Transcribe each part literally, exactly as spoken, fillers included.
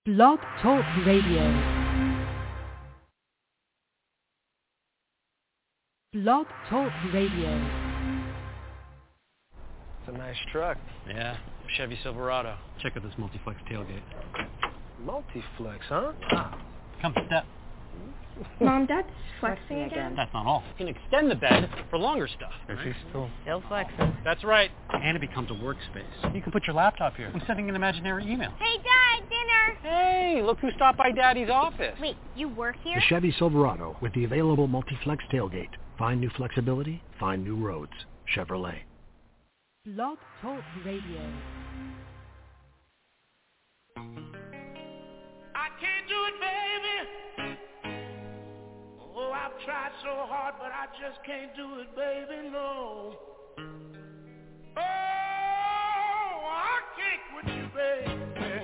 Blog Talk Radio. Blog Talk Radio. It's a nice truck. Yeah, Chevy Silverado. Check out this multi-flex tailgate. Multi-flex, huh? Wow. Come step. Mom, Dad's flexing again. That's not all. You can extend the bed for longer stuff. Right? He's still... Still flexing. That's right. And it becomes a workspace. You can put your laptop here. I'm sending an imaginary email. Hey, Dad, dinner! Hey, look who stopped by Daddy's office. Wait, you work here? The Chevy Silverado with the available multi-flex tailgate. Find new flexibility, find new roads. Chevrolet. Blog Talk Radio. I can't do it, baby. Oh, I've tried so hard, but I just can't do it, baby, no. Oh, I can't quit you, baby.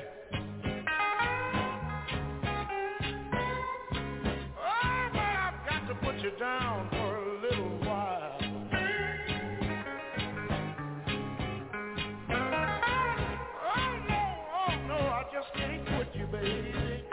Oh, but I've got to put you down for a little while. Oh, no, oh, no, I just can't quit you, baby.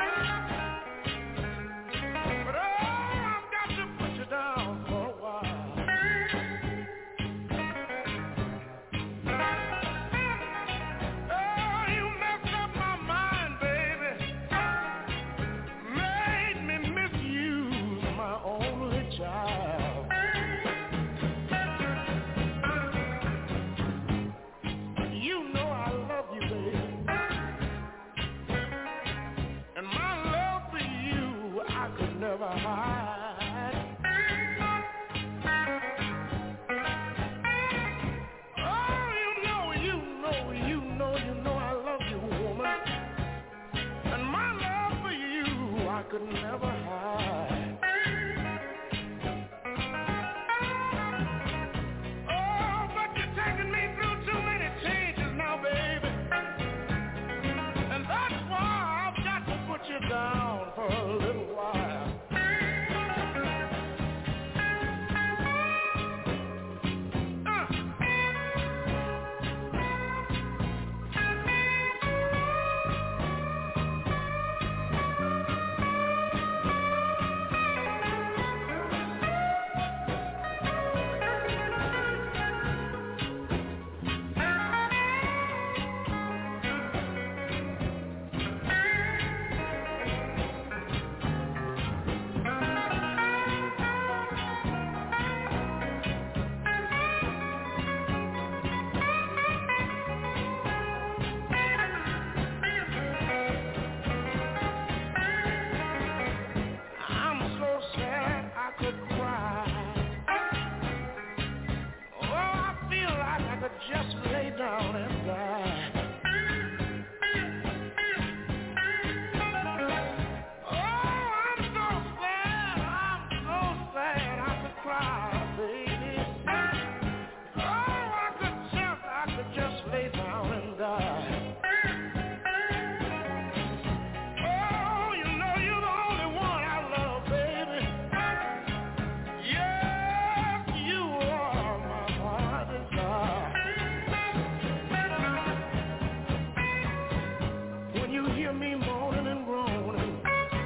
Could never hide. Oh, but you're taking me through too many changes now, baby. And that's why I've got to put you down for a little while. Just lay down and die. Oh, I'm so sad, I'm so sad I could cry, baby. Oh, I could just, I could just lay down and die. Oh, you know you're the only one I love, baby. Yes, you are my heart desire. Hear me moaning and groaning.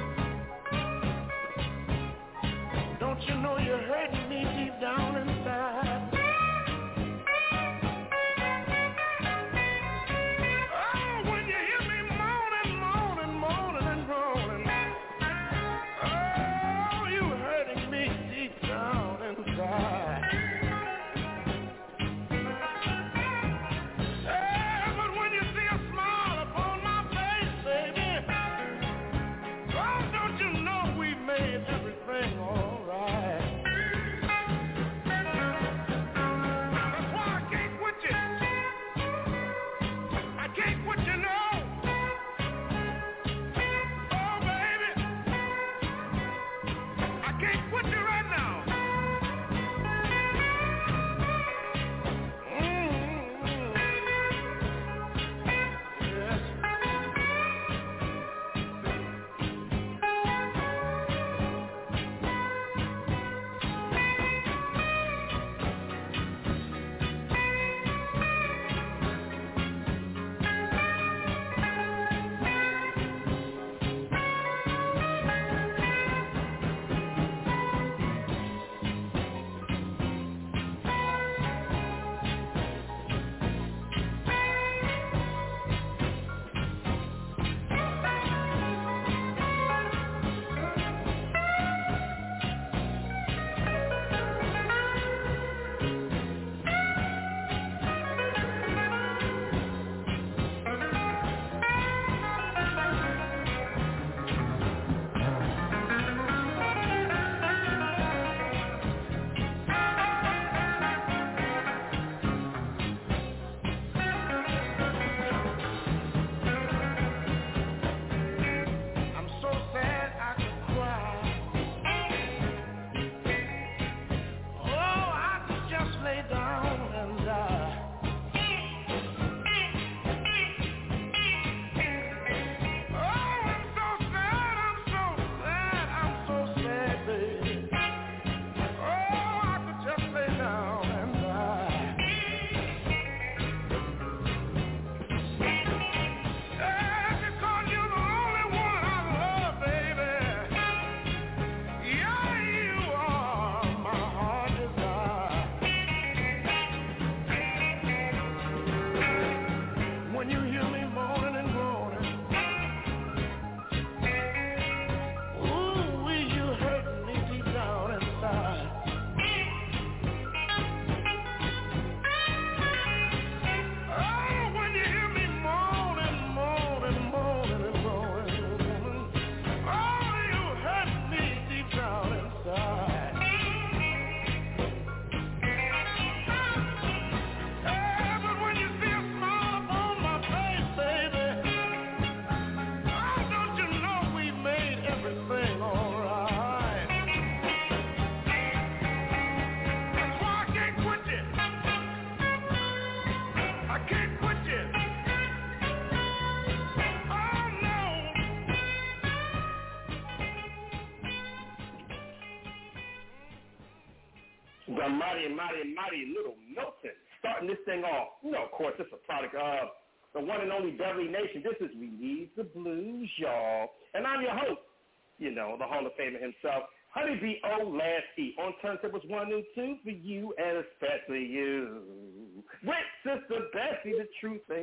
Don't you know you're hurting me deep down inside? Oh, when you hear me moaning, moaning, moaning and groaning. Oh, you're hurting me deep down inside. Hey, but when you see a smile upon my face, baby, the mighty, mighty, mighty Little Milton, starting this thing off. You know, of course, it's a product of the one and only Beverly Nation. This is We Need the Blues, y'all. And I'm your host, you know, the Hall of Famer himself, Honeybee O. Lasky, on turntables one and two for you, and especially you. With Sister Bessie, the truth I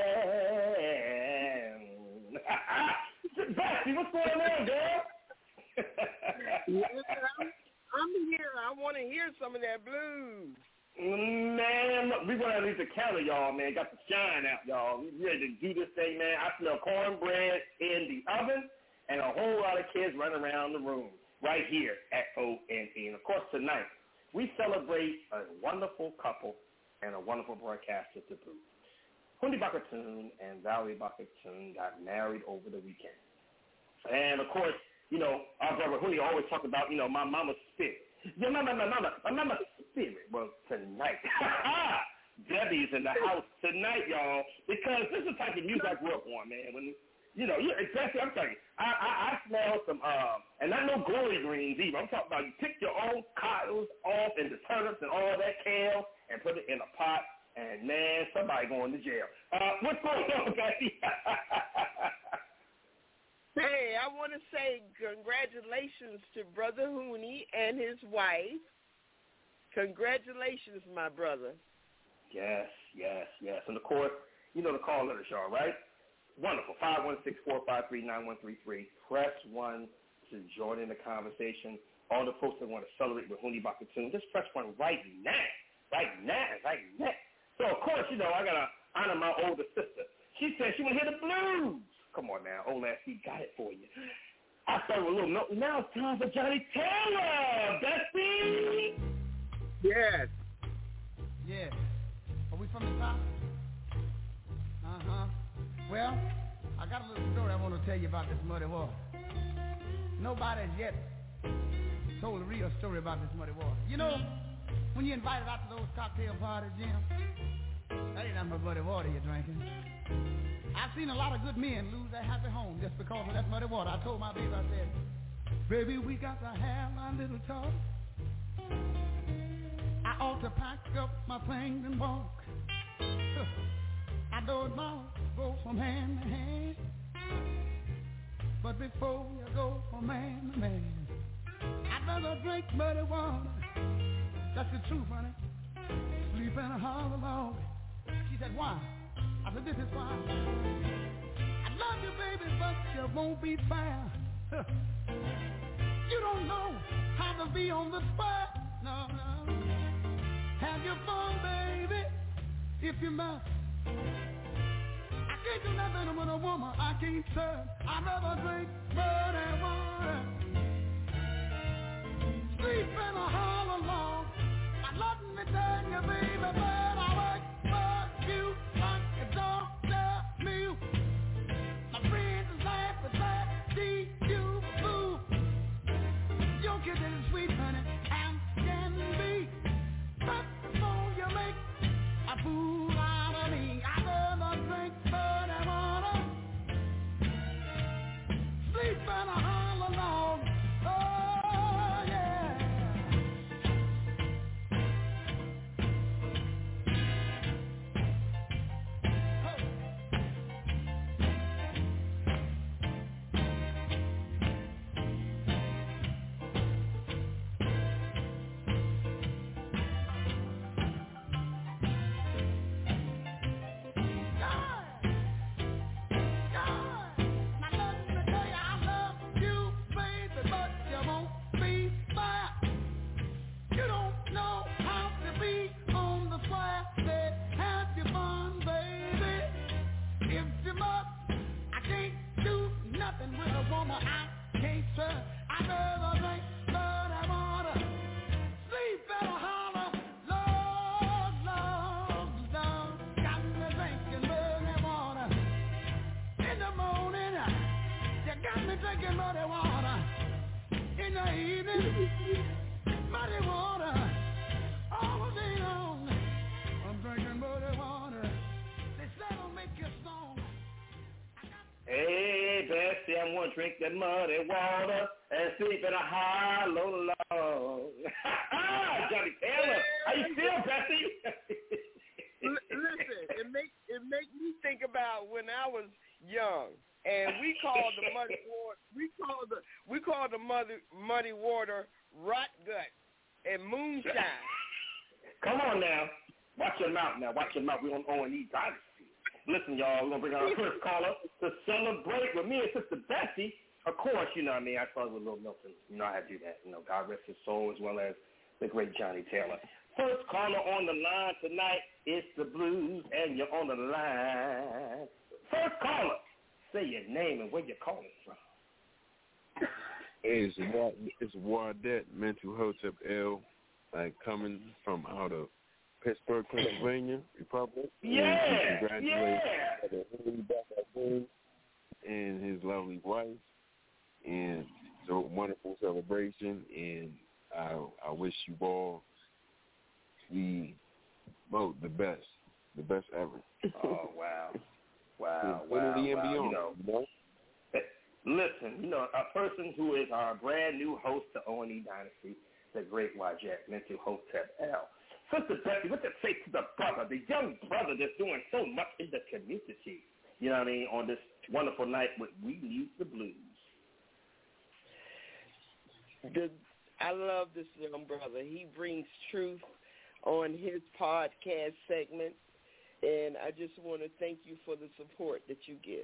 am. Bessie, what's going on, girl? Yeah, I'm, I'm here. I want to hear some of that blues. Man, look, we're going to leave the counter, y'all, man. Got the shine out, y'all. We ready to do this thing, man. I smell cornbread in the oven and a whole lot of kids running around the room right here at O N E. And, of course, tonight we celebrate a wonderful couple and a wonderful broadcaster to boot. Hundi Bakatoon and Valerie Bakatoon got married over the weekend. And, of course, you know, our brother Hundi always talked about, you know, my mama's spirit. Your mama, my mama, my mama's spirit. Well, tonight, Debbie's in the house tonight, y'all, because this is the type of music I grew up on, man. When, you know, you, especially, I'm telling you, I, I, I smell some, um, and not no gory greens either. I'm talking about you pick your own cottons off and the turnips and all that kale and put it in a pot, and, man, somebody going to jail. Uh, what's going on, guys? Hey, I want to say congratulations to Brother Hooney and his wife. Congratulations, my brother. Yes, yes, yes. And, of course, you know the call letters, y'all, right? Wonderful. five one six, four five three, nine one three three. Press one to join in the conversation. All the folks that want to celebrate with Hundi Bakatoon, just press one right now. Right now. Right now. So, of course, you know, I got to honor my older sister. She said she want to hear the blues. Come on now, old Lasky got it for you. I started with a little Milton. Now it's time for Johnny Taylor. Bessie. Yes. Yes. Are we from the top? Uh-huh. Well, I got a little story I want to tell you about this muddy water. Nobody has yet told a real story about this muddy water. You know, when you're invited out to those cocktail parties, Jim, that ain't nothing but muddy water you're drinking. I've seen a lot of good men lose their happy home just because of that muddy water. I told my baby, I said, baby, we got to have a little talk. I ought to pack up my things and walk. I know it might go from hand to hand, but before you go from man to man, I'd rather drink muddy water. That's the truth, honey. Sleep in a hollow log. She said, why? I said, this is why. I love you, baby, but you won't be fair. You don't know how to be on the spot. No, no. Have your fun, baby, if you must. I can't do nothing with a woman I can't serve. I'd rather drink muddy water. Sleep in a hollow log. I let me tell you, baby, but I like but you. Don't tell me, my friends is laughing at see you move. Your kiss is sweet, honey, and can be. But before you make a fool out of me, I'd rather drink muddy water. Sleep in a hollow log. Oh yeah. You Bessie, I'm going to drink that muddy water and sleep in a hollow log. Johnny Taylor, how you feel, Bessie? Listen, it make it make me think about when I was young, and we called the muddy water we called the we called the muddy muddy water rot gut and moonshine. Come on now, watch your mouth now. Watch your mouth. We on O and E Dynasty. Listen, y'all, we're gonna bring our first caller to celebrate with me and Sister Bessie. Of course, you know what I mean. I started with Lil Milton. You know I do that. You know, God rest his soul, as well as the great Johnny Taylor. First caller on the line tonight is the Blues, and you're on the line. First caller, say your name and where you're calling from. Hey, it's Ward, it's Wardet, Mental Hotep L, like coming from out of Pittsburgh, Pennsylvania, Republic. Yeah, and yeah. Him and his lovely wife, and it's a wonderful celebration. And I, I wish you all the both the best, the best ever. Oh wow, wow, wow, wow. And beyond, You know, you know? Listen, you know, a person who is our brand new host to O and E Dynasty, the great Wajet, Mental Hotep L. Sister Bessie, what to say to the brother, the young brother that's doing so much in the community, you know what I mean, on this wonderful night with We Need the Blues. The, I love this young brother. He brings truth on his podcast segment, and I just want to thank you for the support that you give.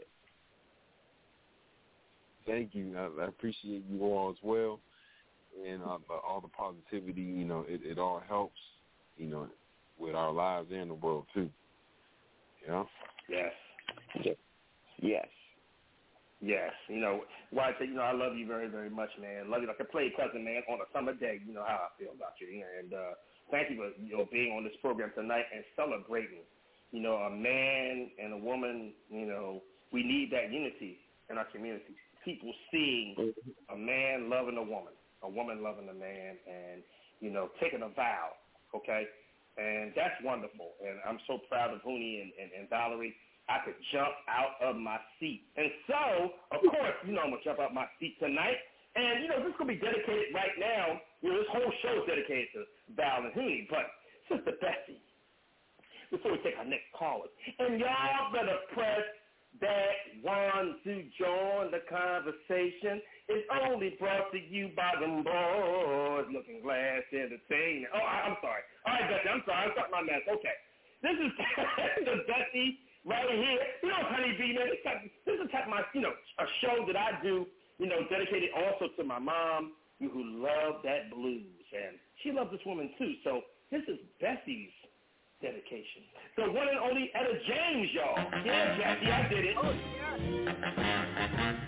Thank you. I, I appreciate you all as well, and uh, all the positivity. You know, it, it all helps. You know, with our lives and the world too. You know. Yes. Yes. Yes. You know, why I say, you know, I love you very, very much, man. Love you like a play cousin, man. On a summer day, you know how I feel about you, and uh, thank you for you know being on this program tonight and celebrating. You know, a man and a woman. You know, we need that unity in our community. People seeing a man loving a woman, a woman loving a man, and, you know, taking a vow, okay? And that's wonderful. And I'm so proud of Hooney and, and, and Valerie. I could jump out of my seat. And so, of course, you know I'm going to jump out of my seat tonight. And, you know, this is going to be dedicated right now. You know, this whole show is dedicated to Val and Hooney. But, Sister Bessie, before we take our next caller, and y'all better press that one to join the conversation. It's only brought to you by them boys Looking Glass Entertainment. Oh, I, I'm sorry. All right, Bessie, I'm sorry. I'm starting my mess. Okay. This is the Bessie right here. You know, Honey B, man, this, type, this is type of my, you know, a show that I do, you know, dedicated also to my mom, who loved that blues. And she loved this woman, too. So this is Bessie's dedication. The one and only Etta James, y'all. Yeah, Jackie, I did it. Oh, yeah.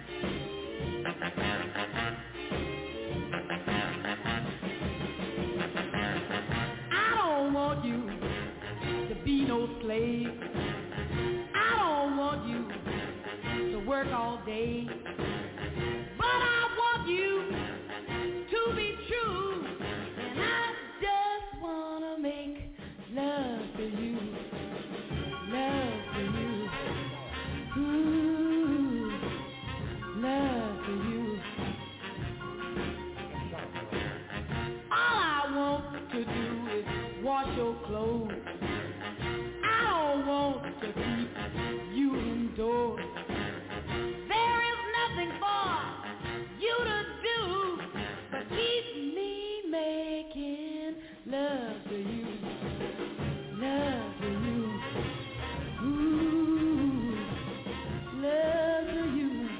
I don't want you to be no slave. I don't want you to work all day. But I want you to be true. And I just want to make love to you, love to you, ooh, love to you. All I want to do is wash your clothes. I don't want to keep you indoors. There is nothing for you to do but keep me making love to you. Love to you, ooh, love to you.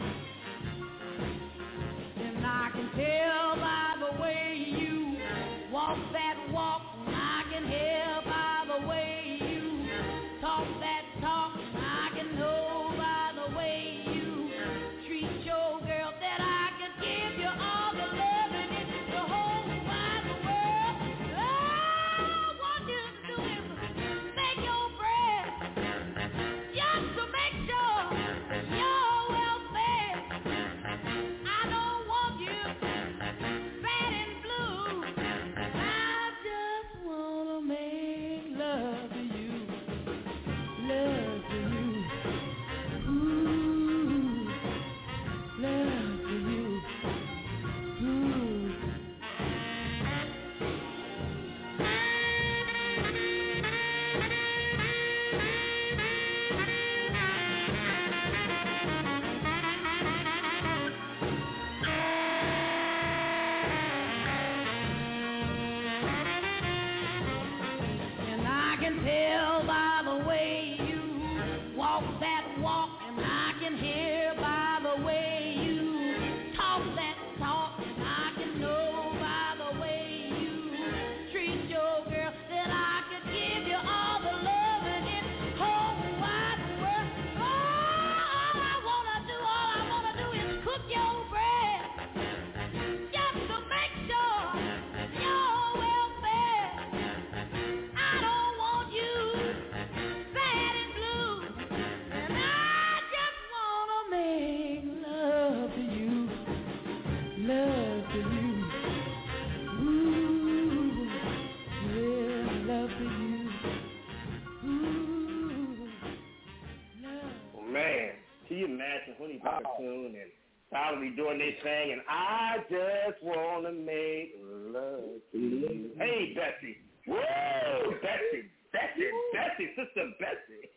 And I can tell by the way you walk that walk, I can hear by Honey Bakatoon and Valerie doing their thing, and I just want to make love to you. Hey, Bessie. Woo! Bessie, Bessie, Bessie, Sister Bessie.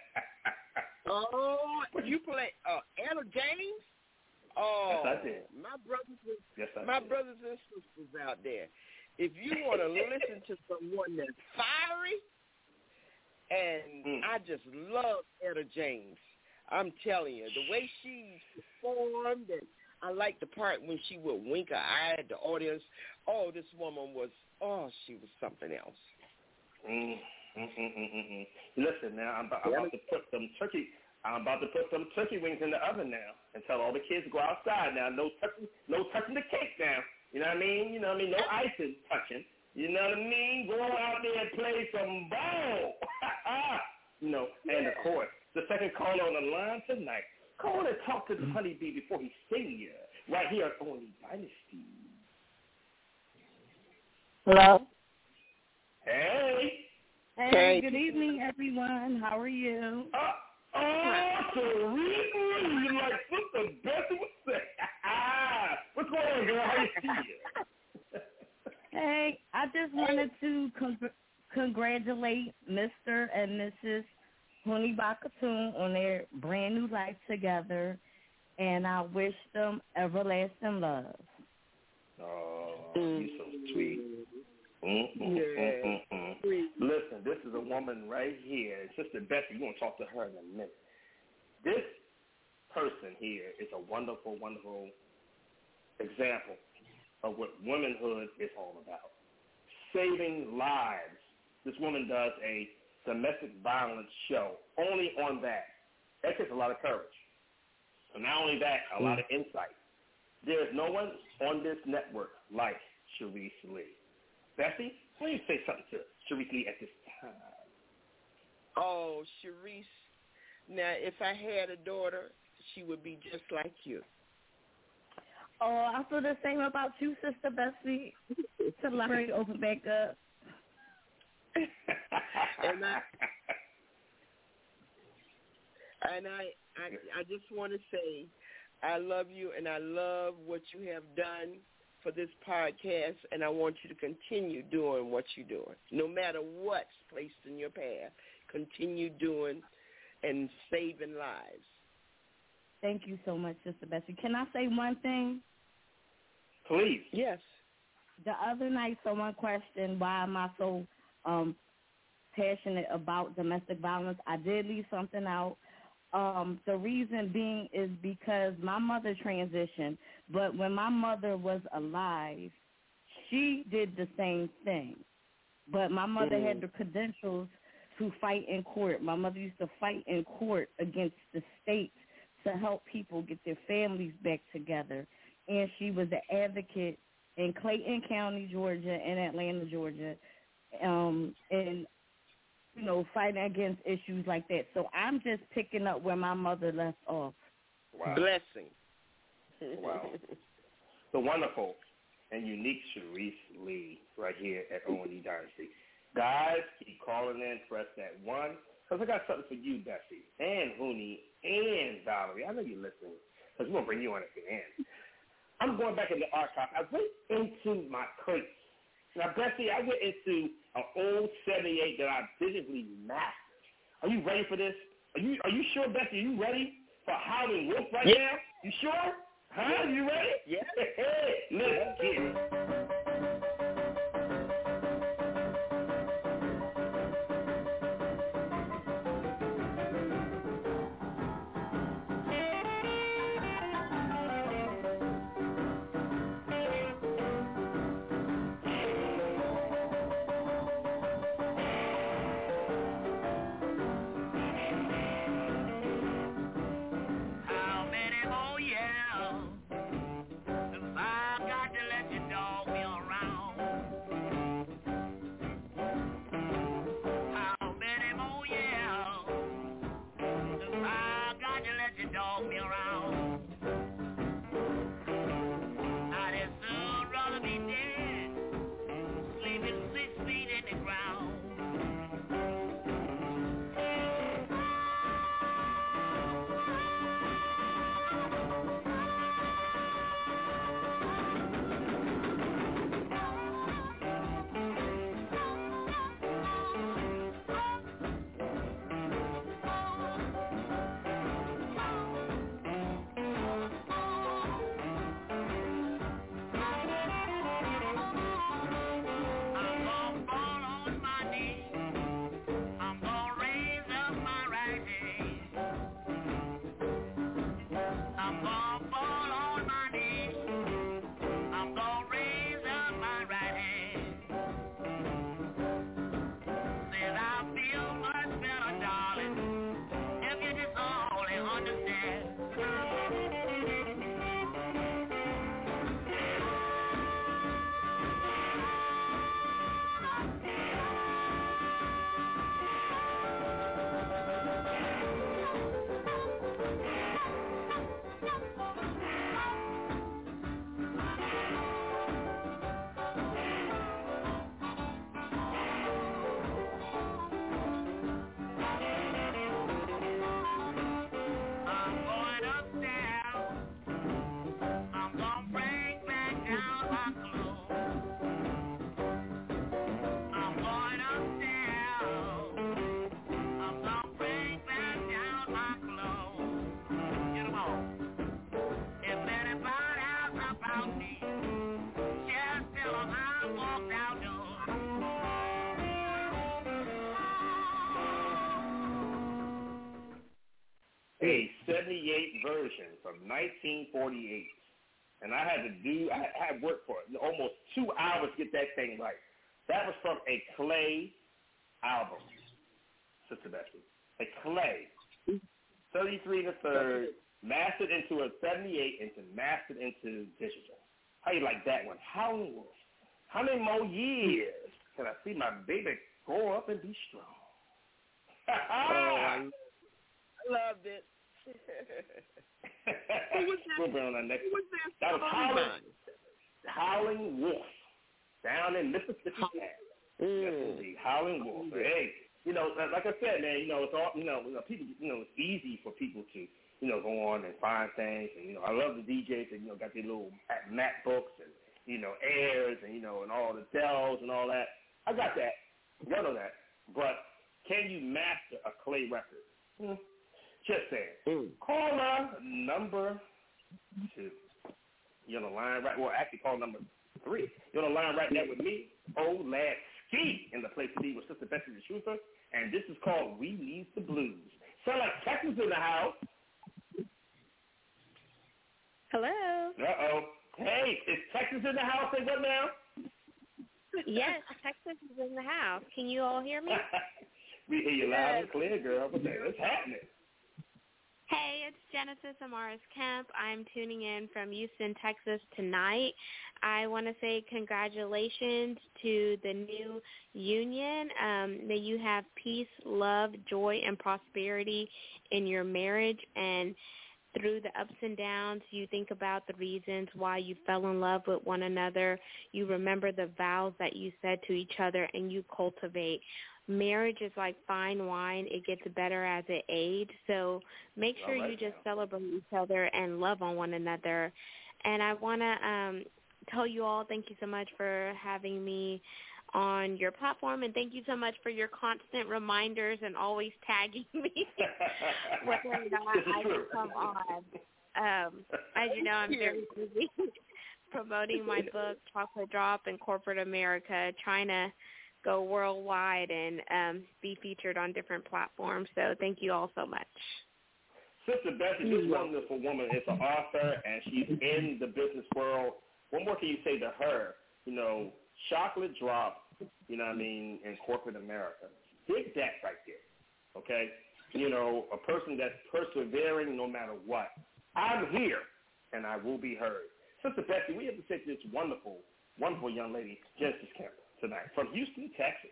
Oh, you play uh, Etta James? Oh, yes, I did. My brothers and, yes, I my did. brothers and sisters out there, if you want to listen to someone that's fiery, and mm. I just love Etta James. I'm telling you, the way she performed, and I like the part when she would wink her eye at the audience. Oh, this woman was, oh, she was something else. Mm, mm, mm, mm, mm, mm. Listen, now, I'm about, I'm about to put some turkey, I'm about to put some turkey wings in the oven now and tell all the kids to go outside now. No touching, no touching the cake now. You know what I mean? You know what I mean? No icing touching. You know what I mean? Go out there and play some ball. You know, and of course, the second caller on the line tonight. Call and talk to the honeybee before he sing you. Right here on the Dynasty. Hello. Hey. Hey, hey. Good evening, everyone. How are you? Uh, oh, Serena, you like Sister Bessie would say. What's going on, girl? How you feel? Hey, I just wanted to con- congratulate Mister and Missus Honey Bakatoon on their brand new life together, and I wish them everlasting love. Oh, you're so sweet. Mm-mm, yeah. mm-mm, mm-mm. Listen, this is a woman right here. Sister Bessie, you're going to talk to her in a minute. This person here is a wonderful, wonderful example of what womanhood is all about. Saving lives. This woman does a domestic violence show. Only on that. That takes a lot of courage. So not only that, a lot of insight. There is no one on this network like Sharice Lee. Bessie, why don't you say something to Sharice Lee at this time? Oh, Sharice. Now, if I had a daughter, she would be just like you. Oh, I feel the same about you, Sister Bessie. To library open back up. and I, and I, I, I just want to say, I love you, and I love what you have done for this podcast, and I want you to continue doing what you're doing. No matter what's placed in your path, continue doing and saving lives. Thank you so much, Sister Bessie. Can I say one thing? Please. Yes. The other night, someone questioned why am I so um, passionate about domestic violence. I did leave something out. Um, the reason being is because my mother transitioned, but when my mother was alive, she did the same thing. But my mother had the credentials to fight in court. My mother used to fight in court against the state to help people get their families back together. And she was an advocate in Clayton County, Georgia, and Atlanta, Georgia, um, and, you know, fighting against issues like that. So I'm just picking up where my mother left off. Wow. Blessing. Wow. The wonderful and unique Sharice Lee right here at O and E Dynasty. Guys, keep calling in, press that one, because I got something for you, Bessie, and Hooney, and Valerie. I know you're listening, because we're going to bring you on at the end. I'm going back in the archive. I went into my crates. Now, Bessie, I went into an old seventy-eight that I digitally mastered. Are you ready for this? Are you Are you sure, Bessie? Are you ready for Howlin' Wolf right yeah. now? You sure? Huh? You ready? Yeah. Let's get it. How many more years Just tell 'em I walked outdoors. A seventy-eight version from nineteen forty-eight. And I had to do, I had worked for almost two hours to get that thing right. That was from a Clay album, Sister Bessie. A Clay, thirty-three and a third, mastered into a seventy-eight, and mastered into digital. How you like that one? How, how many more years can I see my baby grow up and be strong? Oh, I loved it. Who was that? We'll be on our next. Who was that? That was Howling, Howling Wolf down in Mississippi. Mm. Yes, indeed. Howling Wolf. So, hey, you know, like I said, man, you know, it's all, you know, you know, people, you know, it's easy for people to, you know, go on and find things, and you know, I love the D Js that, you know, got their little MacBooks and, you know, Airs and, you know, and all the Dells and all that. I got that. Y'all know that. But can you master a Clay record? Hmm. Just saying. Mm. Caller number two. You're on the line right. Well, actually, call number three. You're on the line right now with me, Old Lad Ski, in the place to be with Sister Bessie the Truther, and this is called We Need the Blues. Sound like Texas in the house. Hello. Uh-oh. Hey, is Texas in the house? Say what now? Yes, Texas is in the house. Can you all hear me? We hear you loud and clear, girl. What's happening? Hey, it's Genesis Amaris Kemp. I'm tuning in from Houston, Texas tonight. I want to say congratulations to the new union. Um, may you have peace, love, joy, and prosperity in your marriage. And through the ups and downs, you think about the reasons why you fell in love with one another. You remember the vows that you said to each other, and you cultivate. Marriage is like fine wine. It gets better as it ages. So make sure right you just now. celebrate each other and love on one another. And I want to um, tell you all thank you so much for having me on your platform, and thank you so much for your constant reminders and always tagging me whether or not I can come on. Um, as you know, I'm very busy promoting my book, Chocolate Drop in Corporate America, trying to go worldwide and um, be featured on different platforms. So thank you all so much. Sister Bessie, this wonderful woman is an author, and she's in the business world. What more can you say to her? You know, Chocolate Drop, you know what I mean, in corporate America. Big that right there, okay? You know, a person that's persevering no matter what. I'm here, and I will be heard. Sister Bessie, we have to say to this wonderful, wonderful young lady, Genesis Kemp, tonight from Houston, Texas.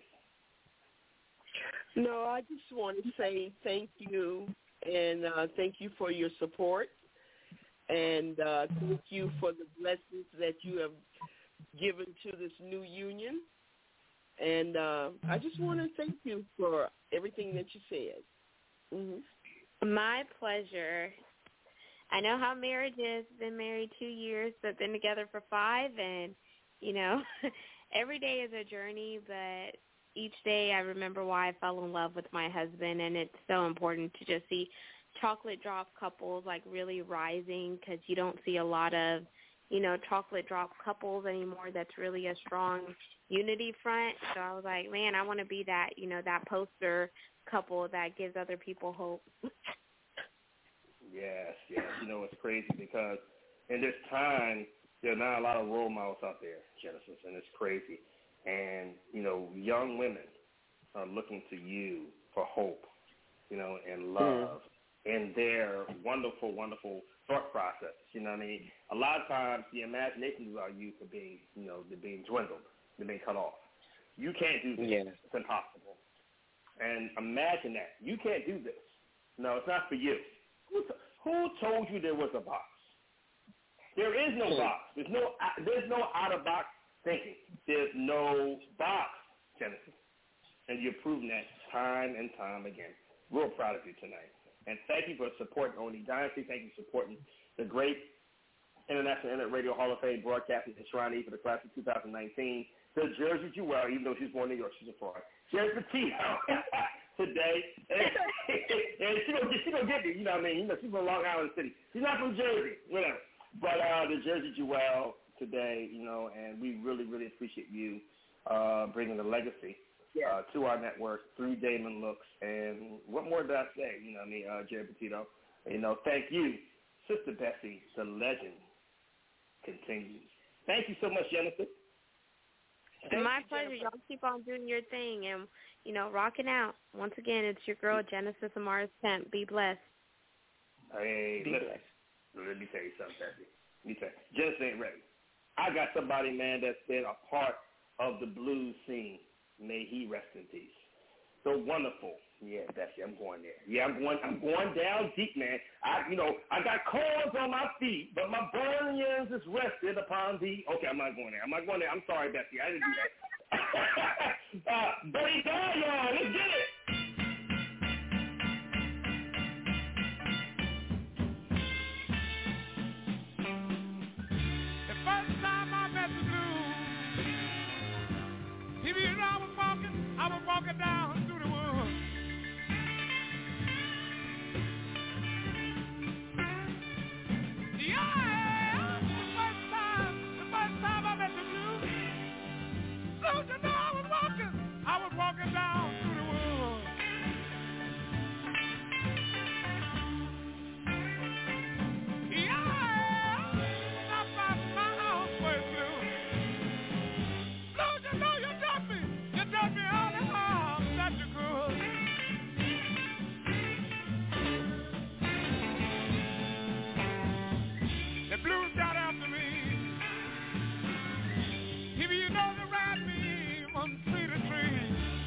No, I just want to say thank you, and uh, thank you for your support, and uh, thank you for the blessings that you have given to this new union. And uh, I just want to thank you for everything that you said. Mm-hmm. My pleasure. I know how marriage is. Been married two years, but been together for five, and, you know, every day is a journey, but each day I remember why I fell in love with my husband, and it's so important to just see chocolate drop couples, like, really rising, because you don't see a lot of, you know, chocolate drop couples anymore that's really a strong unity front. So I was like, man, I want to be that, you know, that poster couple that gives other people hope. Yes, yes. You know, it's crazy because in this time, there are not a lot of role models out there, Genesis, and it's crazy. And, you know, young women are looking to you for hope, you know, and love, mm. and their wonderful, wonderful thought process. You know what I mean? A lot of times the imaginations of our youth are being, you know, they're being dwindled. They're being cut off. You can't do this. Yeah. It's impossible. And imagine that. You can't do this. No, it's not for you. Who, t- who told you there was a box? There is no box. There's no there's no out-of-box thinking. There's no box, Genesis. And you've proven that time and time again. Real proud of you tonight. And thank you for supporting Only Dynasty. Thank you for supporting the great International Internet Radio Hall of Fame broadcasting enshrinee for the class of two thousand nineteen. The Jersey Jewel, even though she's born in New York, she's a fraud. Here's the tea today. And, and she don't, she don't get me, you know what I mean? You know, she's from Long Island City. She's not from Jersey, whatever. But uh, the Jersey Jewel, today, you know, and we really, really appreciate you uh, bringing the legacy yes. uh, to our network through Damon Looks. And what more did I say? You know what I mean, uh, Jerry Petito. You know, thank you, Sister Bessie. The legend continues. Thank you so much, Genesis. Thank My you, pleasure. Jennifer. Y'all keep on doing your thing and, you know, rocking out. Once again, it's your girl, Genesis Amaris Kemp. Be blessed. Hey, Be listen. blessed. Let me tell you something, Bessie. Let me tell you. Genesis ain't ready. I got somebody, man, that's been a part of the blues scene. May he rest in peace. So wonderful. Yeah, Bessie, I'm going there. Yeah, I'm going I'm going down deep, man. I you know, I got cords on my feet, but my bunions is rested upon thee. Okay, I'm not going there. I'm not going there. I'm sorry, Bessie. I didn't do that. uh, Buddy Guy, y'all, let's get it. The first time I met the blues, if you know I was walking, I was walking down through the woods. Walking down through the woods. Yeah, not my house was blue. Blue, you know you taught me, you taught me all the harm that you could. The blues got after me. If you know the ride me from tree to tree.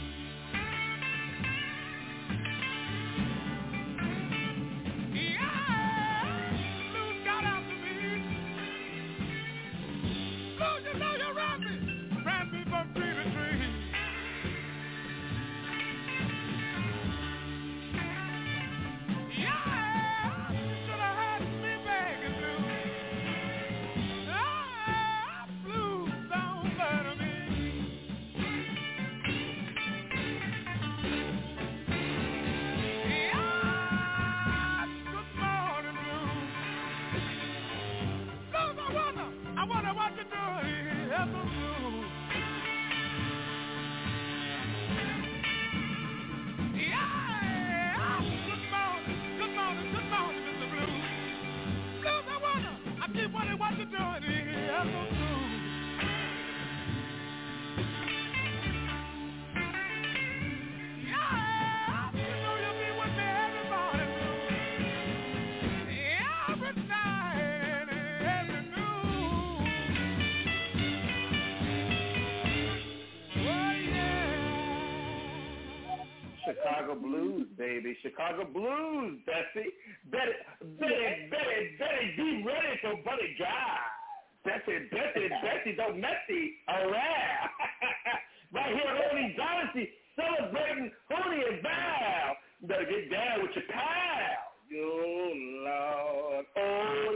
Chicago Blues, baby. Chicago Blues, Bessie. Betty, Betty, Betty, Betty, be ready for Buddy Guy. Bessie, Bessie, Bessie, don't messy around. Right here at Only Dynasty, celebrating Hootie and Val. You better get down with your pal. Oh, Lord. Oh,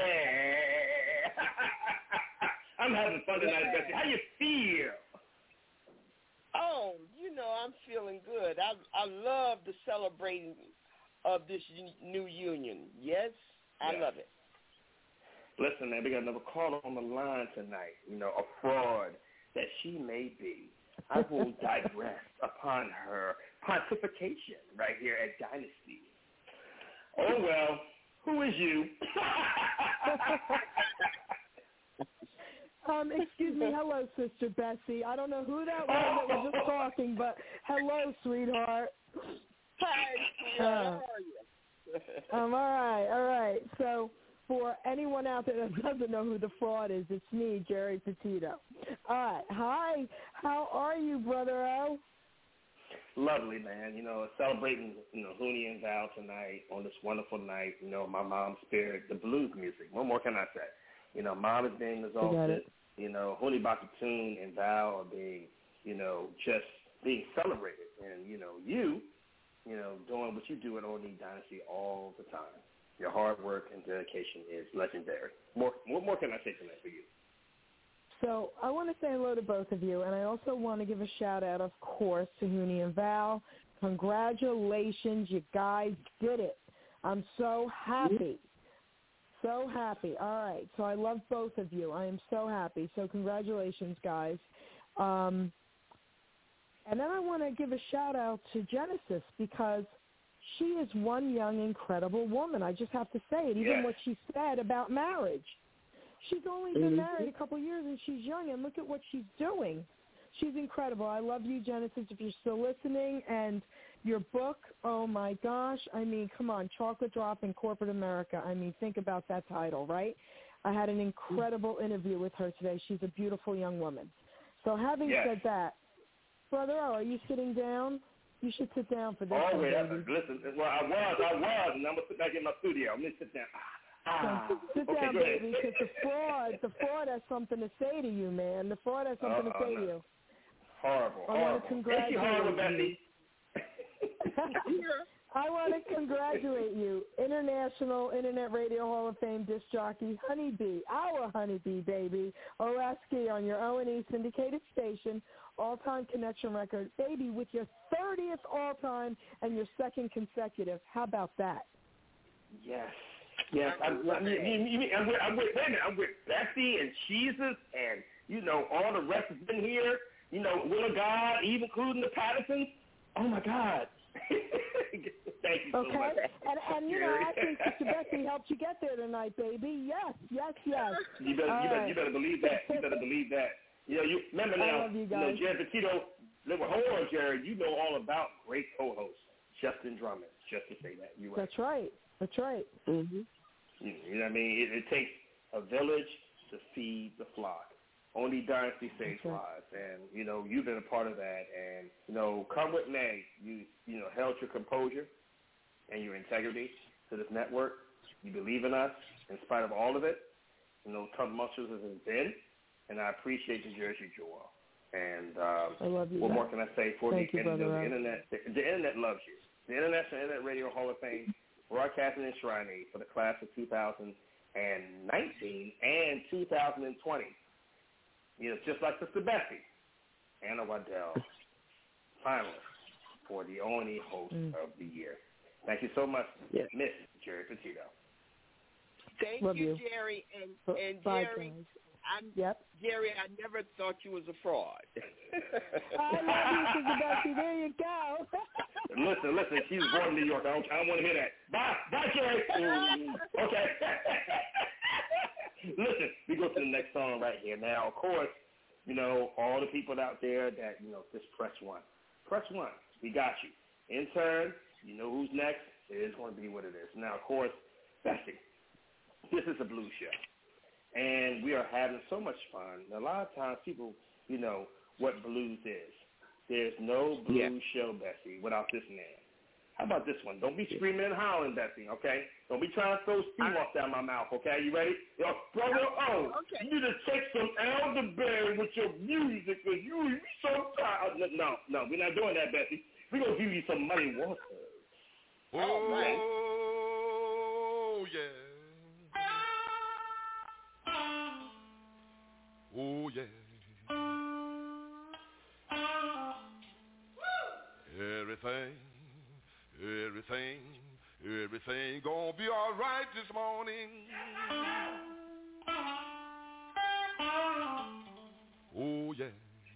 yeah. I'm having fun tonight, Bessie. How you feel? Oh, you know, I'm feeling good. I I love the celebrating of this new union. Yes, I yeah. love it. Listen, man, we got another caller on the line tonight. You know, a fraud that she may be. I will digress upon her pontification right here at Dynasty. Oh, well, who is you? Um, excuse me. Hello, Sister Bessie. I don't know who that was that was just talking, but hello, sweetheart. Hi, sweetheart. How are you? I'm all right, all right. So for anyone out there that doesn't know who the fraud is, it's me, Jerry Petito. All right. Hi. How are you, Brother O? Lovely, man. You know, celebrating, you know, Hootie and Val tonight on this wonderful night. You know, my mom's spirit, the blues music. What more can I say? You know, Mom is being exalted. You know, Hootie Bakatoon and Val are being, you know, just being celebrated. And, you know, you, you know, doing what you do at O and E Dynasty all the time. Your hard work and dedication is legendary. More, what more can I say tonight for you? So I want to say hello to both of you, and I also want to give a shout-out, of course, to Hootie and Val. Congratulations. You guys did it. I'm so happy. so happy. All right. So I love both of you. I am so happy. So congratulations, guys. Um, and then I want to give a shout out to Genesis because she is one young, incredible woman. I just have to say it, even yes. what she said about marriage. She's only been mm-hmm. married a couple of years, and she's young, and look at what she's doing. She's incredible. I love you, Genesis, if you're still listening. And your book, oh, my gosh. I mean, come on, Chocolate Drop in Corporate America. I mean, think about that title, right? I had an incredible interview with her today. She's a beautiful young woman. So having yes. said that, Brother O, are you sitting down? You should sit down for this. Oh, one, wait, baby. listen. Well, I was, I was, and I'm going to sit back in my studio. Let me sit down. Ah, so, sit okay, down, go ahead. baby, because the fraud, the fraud has something to say to you, man. The fraud has something uh, to say no. to you. Horrible, I horrible. want to congratulate horrible, you. I want to congratulate you, International Internet Radio Hall of Fame disc jockey Honeybee, our Honeybee, baby, Oleski on your O and E syndicated station, all-time connection record, baby, with your thirtieth all-time and your second consecutive. How about that? Yes. Yes. I'm, I'm, you, you, you, I'm, with, I'm with, wait a minute, I'm with Bessie and Jesus and, you know, all the rest has been here. You know, Will of God, even including the Pattersons. Oh, my God. Thank you so okay. much. And, and you know, I think Sister Bessie helped you get there tonight, baby. Yes, yes, yes. You better, you better, right. you better believe that. You better believe that. You know, you remember now, I love you, you guys. know, Jerry Petito, hold on, Jerry, you know all about great co-hosts, Justin Drummond, just to say that. You're right. That's right. That's right. Mm-hmm. You, you know what I mean? It, it takes a village to feed the flock. Only Dynasty saves okay. lives, and you know you've been a part of that. And you know, come with me. You you know held your composure and your integrity to this network. You believe in us in spite of all of it. You know, tumultuous as it's been, and I appreciate the Jersey Joel. And um, I love you. What guys. more can I say for Thank the, you, the, the brother. internet? The, the internet loves you. The International Internet Radio Hall of Fame, broadcasting and enshrined for the class of two thousand nineteen and two thousand twenty. You know, just like Sister Bessie, Anna Waddell, finalist for the only host mm. of the year. Thank you so much, yes. Miss Jerry Petito. Thank Love you, you, Jerry. And, and Bye, Jerry, I'm, yep. Jerry, I never thought you was a fraud. I love you, Sister Bessie. There you go. listen, listen, she's born in New York. I don't, I don't want to hear that. Bye, bye, Jerry. Mm, okay. Listen, we go to the next song right here. Now, of course, you know, all the people out there that, you know, just press one. Press one. We got you. Intern, you know who's next. It is going to be what it is. Now, of course, Bessie, this is a blues show. And we are having so much fun. A lot of times people, you know, what blues is. There's no blues yeah. show, Bessie, without this man. How about this one? Don't be screaming and howling, Bessie, okay? Don't be trying to throw steam off down my mouth, okay? You ready? Yo, brother, oh, okay. You need to take some elderberry with your music because you you so tired. No, no, we're not doing that, Bessie. We're going to give you some muddy water. Oh, right. yeah. Oh, yeah. Everything, everything, everything gonna be all right this morning. Oh, yeah.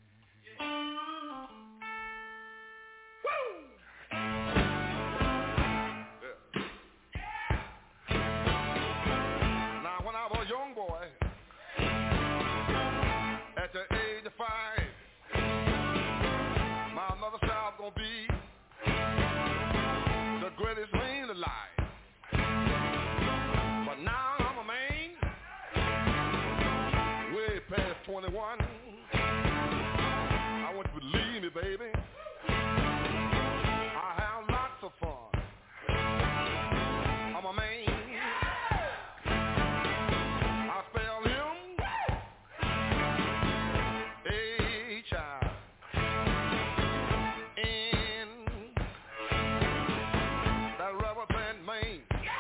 Now, when I was a young boy, at the age of five, my mother said I was gonna be the greatest man alive. But now I'm a man, way past twenty-one. I want you to believe me, baby. I have lots of fun. I'm a man. I spell him H I N. That rubber band man.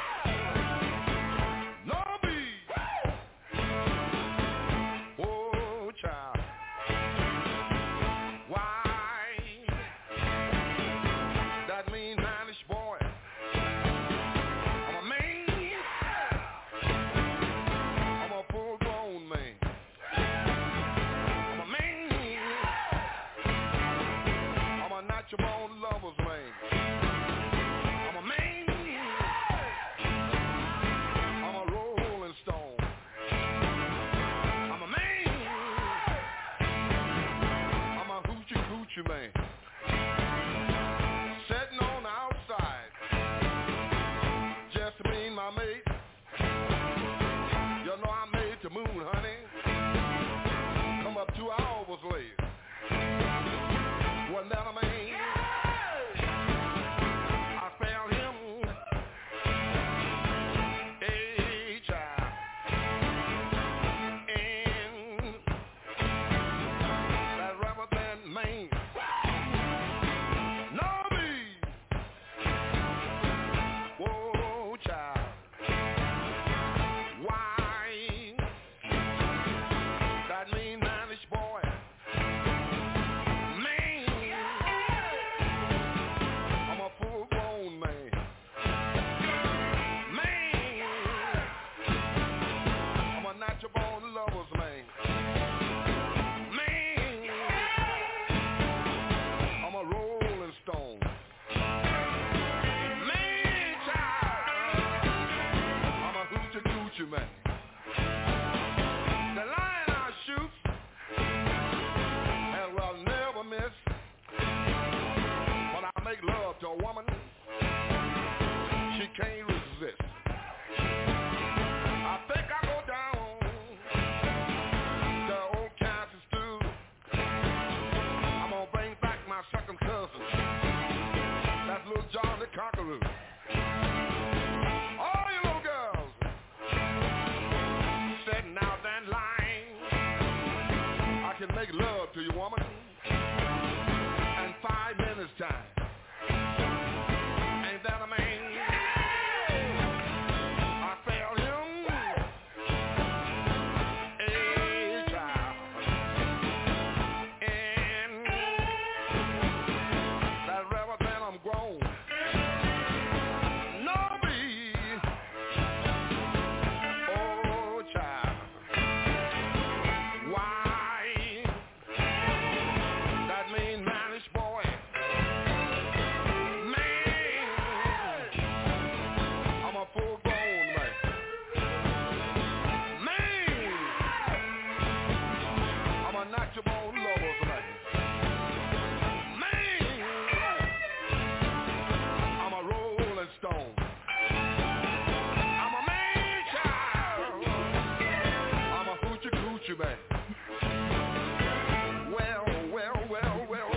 No B. Oh, child. Why? you, man. Well, well, well, well.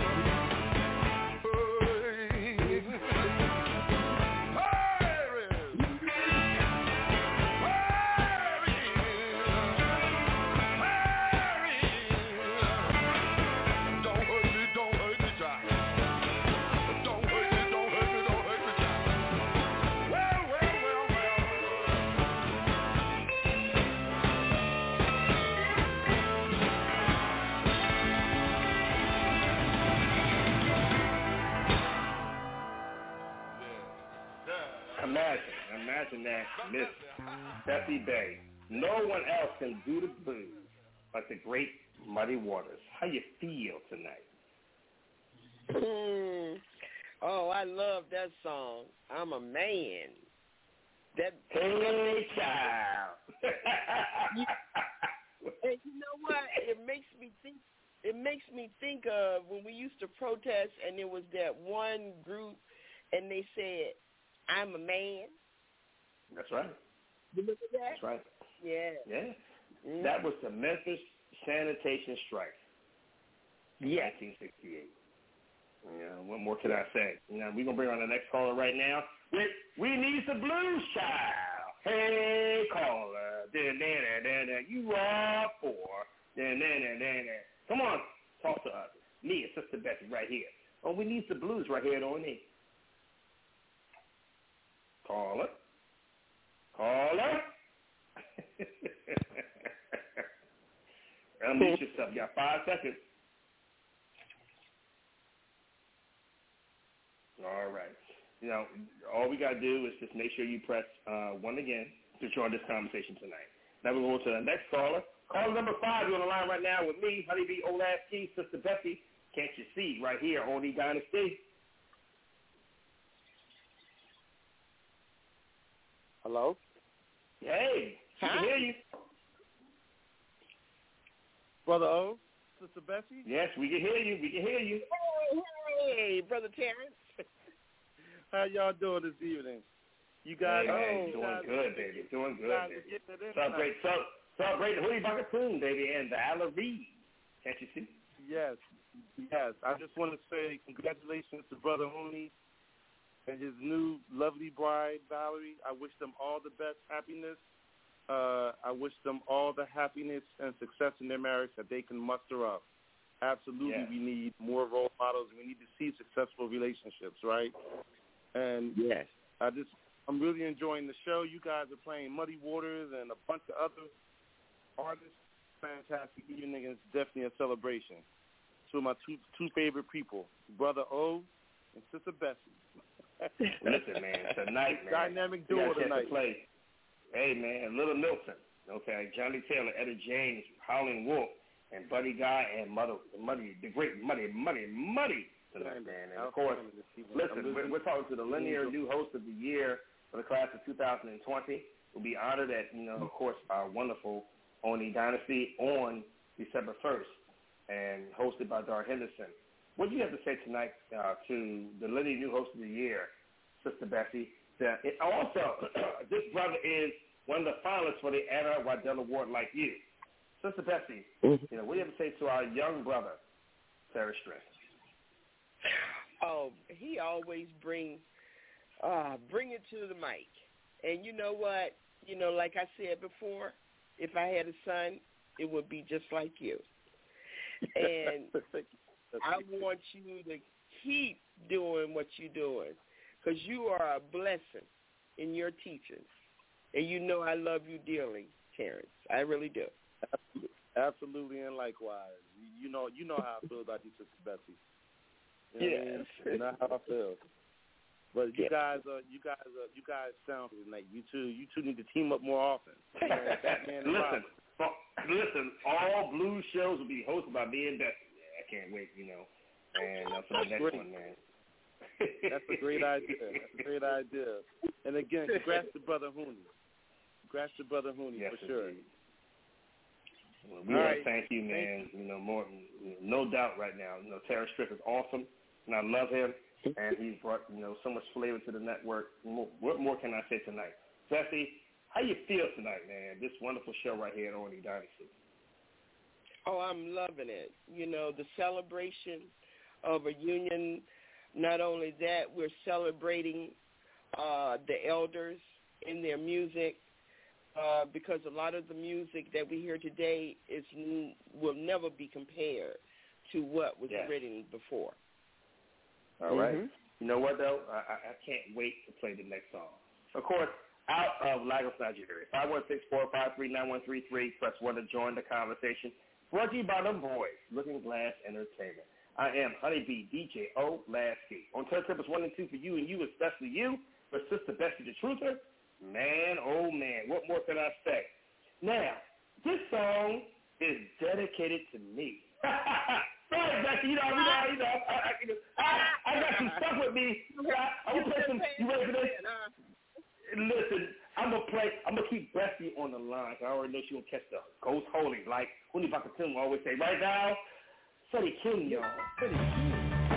Imagine, imagine that, Miss Bessie Bay. No one else can do the blues like the great Muddy Waters. How you feel tonight? Mm. Oh, I love that song. I'm a man. That hey, child. you, and you know what? It makes me think. It makes me think of when we used to protest, and there was that one group, and they said, "I'm a man." That's right. You remember that? That's right. Yeah. Yeah. Mm-hmm. That was the Memphis Sanitation Strike. Yeah. nineteen sixty-eight. Yeah, what more can I say? You know, we're going to bring on the next caller right now. We, we need some blues, child. Hey, caller. Da-da-da-da-da. You are for. Da-da-da-da-da. Come on, talk to us. Me and Sister Bessie right here. Oh, we need some blues right here, don't we? Caller. Caller. Unmute yourself. You got five seconds. All right. You know, all we got to do is just make sure you press uh, one again to join this conversation tonight. Now we're going to the next caller. Caller number five, you're on the line right now with me, Honeybee Olasky, Sister Bessie. Can't you see right here on the Dynasty? Hello? Hey, we can hear you. Brother O, Sister Bessie? Yes, we can hear you. We can hear you. Hey, hey, Brother Terrence. How y'all doing this evening? You guys, hey, man, oh, doing guys, good, baby. Doing good, baby. In Celebrate, so, celebrate the Hootie Buckatoon, baby, and Valerie. Can't you see? Yes, yes. I just want to say congratulations to Brother Hooney and his new lovely bride, Valerie. I wish them all the best happiness. Uh, I wish them all the happiness and success in their marriage that they can muster up. Absolutely, yes. We need more role models. We need to see successful relationships, right? And yes, I just, I'm really enjoying the show. You guys are playing Muddy Waters and a bunch of other artists. Fantastic evening, and it's definitely a celebration. Two of my two two favorite people, Brother O and Sister Bessie. Listen, man, tonight, man, dynamic duo tonight. To play. Hey, man, Little Milton, okay, Johnny Taylor, Etta James, Howlin' Wolf, and Buddy Guy, and Mother, Muddy, the great Muddy, Muddy, Muddy tonight, man. And of course, listen, we're, we're talking to the linear new host of the year for the class of two thousand twenty. We'll be honored at, you know, of course, our wonderful Oni Dynasty on December first, and hosted by Dar Henderson. What do you have to say tonight uh, to the linear new host of the year, Sister Bessie? That it also, this brother is one of the finalists for the Anna Waddell Award, like you. Sister Bessie, mm-hmm. you know, what do you have to say to our young brother, Terry Stress? Oh, he always bring, uh, bring it to the mic. And you know what? You know, like I said before, if I had a son, it would be just like you. And I want you to keep doing what you're doing, because you are a blessing in your teaching. And you know I love you dearly, Terrence. I really do. Absolutely, and likewise. You know, you know how I feel about you, Sister Bessie. You know yes, what I mean? You know how I feel. But you yes. guys, are, you guys, are, you guys sound tonight. You two, you two need to team up more often. You know, Batman and listen, well, listen. All blues shows will be hosted by me and Bessie. Yeah, I can't wait. You know, and uh, for the next great. one, man. That's a great idea. That's a great idea. And again, congrats to Brother Hooney. Congrats to Brother Hooney, yes, for sure. Well, we All want right. to thank you, man. Thank you. you know, more, no doubt right now. You know, Terry Strick is awesome, and I love him, and he's brought, you know, so much flavor to the network. What more can I say tonight? Bessie, how you feel tonight, man? This wonderful show right here at Oni Dynasty. Oh, I'm loving it. You know, the celebration of a union. Not only that, we're celebrating uh, the elders in their music uh, because a lot of the music that we hear today is will never be compared to what was yes. written before. All right. Mm-hmm. You know what, though? I, I can't wait to play the next song. Of course, out of Lagos, Nigeria. five one six, four five three, nine one three three. Press one to join the conversation. Brought to you by them boys, Looking Glass Entertainment. I am Honeybee D J O Lasky. On Turntables one and two for you and you, especially you. For Sister Bessie the Truther, man, oh man, what more can I say? Now, this song is dedicated to me. Sorry, Bessie, you know, you know, you know, I, I, I, I got some stuff with me. I, I'm gonna play some. You ready for this? Listen, I'm gonna play. I'm gonna keep Bessie on the line. I already know she gonna catch the Ghost Holy, like Uni Bakatum always say. Right now, Freddie King, y'all. Freddie King.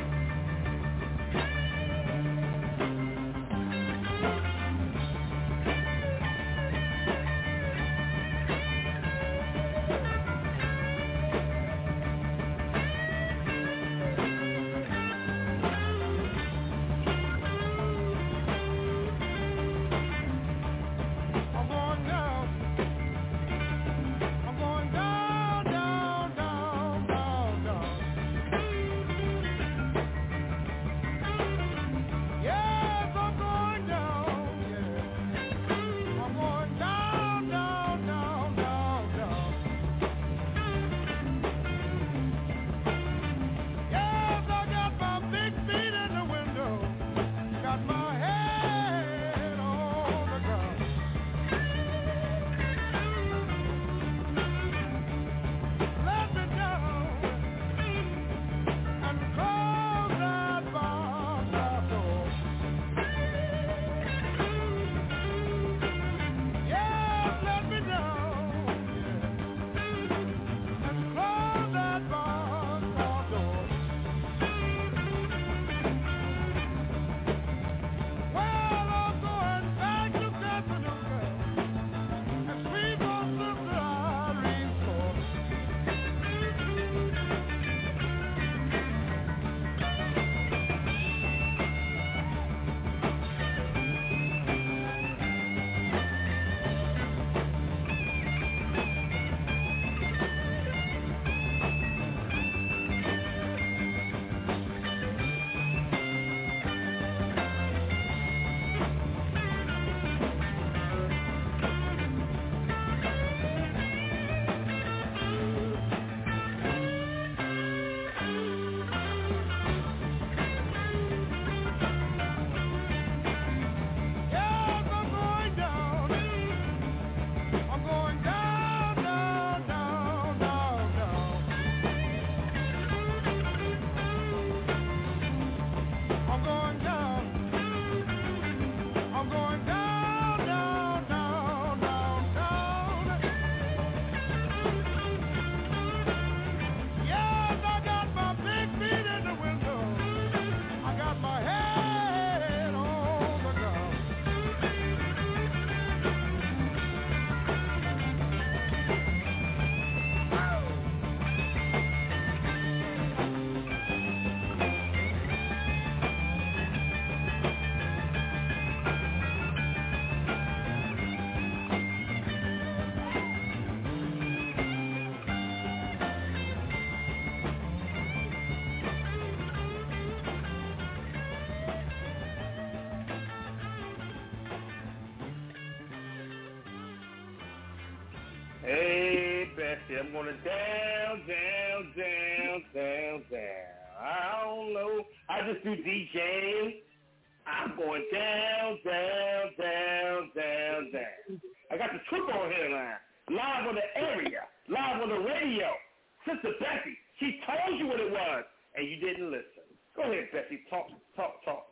Hey, Bessie, I'm going to down, down, down, down, down. I don't know. I just do DJing. I'm going down, down, down, down, down. I got the troop on here line, live on the area, live on the radio. Sister Bessie, she told you what it was, and you didn't listen. Go ahead, Bessie. Talk, talk, talk.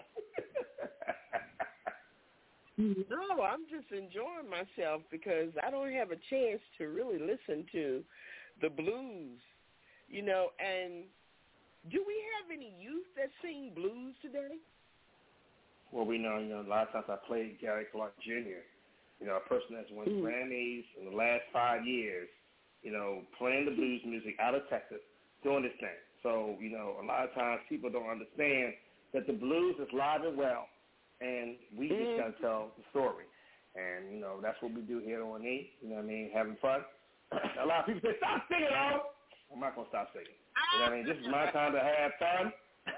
No, I'm just enjoying myself because I don't have a chance to really listen to the blues, you know. And do we have any youth that sing blues today? Well, we know, you know, a lot of times I played Gary Clark Junior, you know, a person that's won mm. Grammys in the last five years. you know, playing the blues music out of Texas, doing this thing. So, you know, a lot of times people don't understand that the blues is live and well, and we just Mm. got to tell the story. And, you know, that's what we do here on E, you know what I mean, having fun. A lot of people say, stop singing, oh! I'm not going to stop singing. You know what I mean? This is my time to have fun.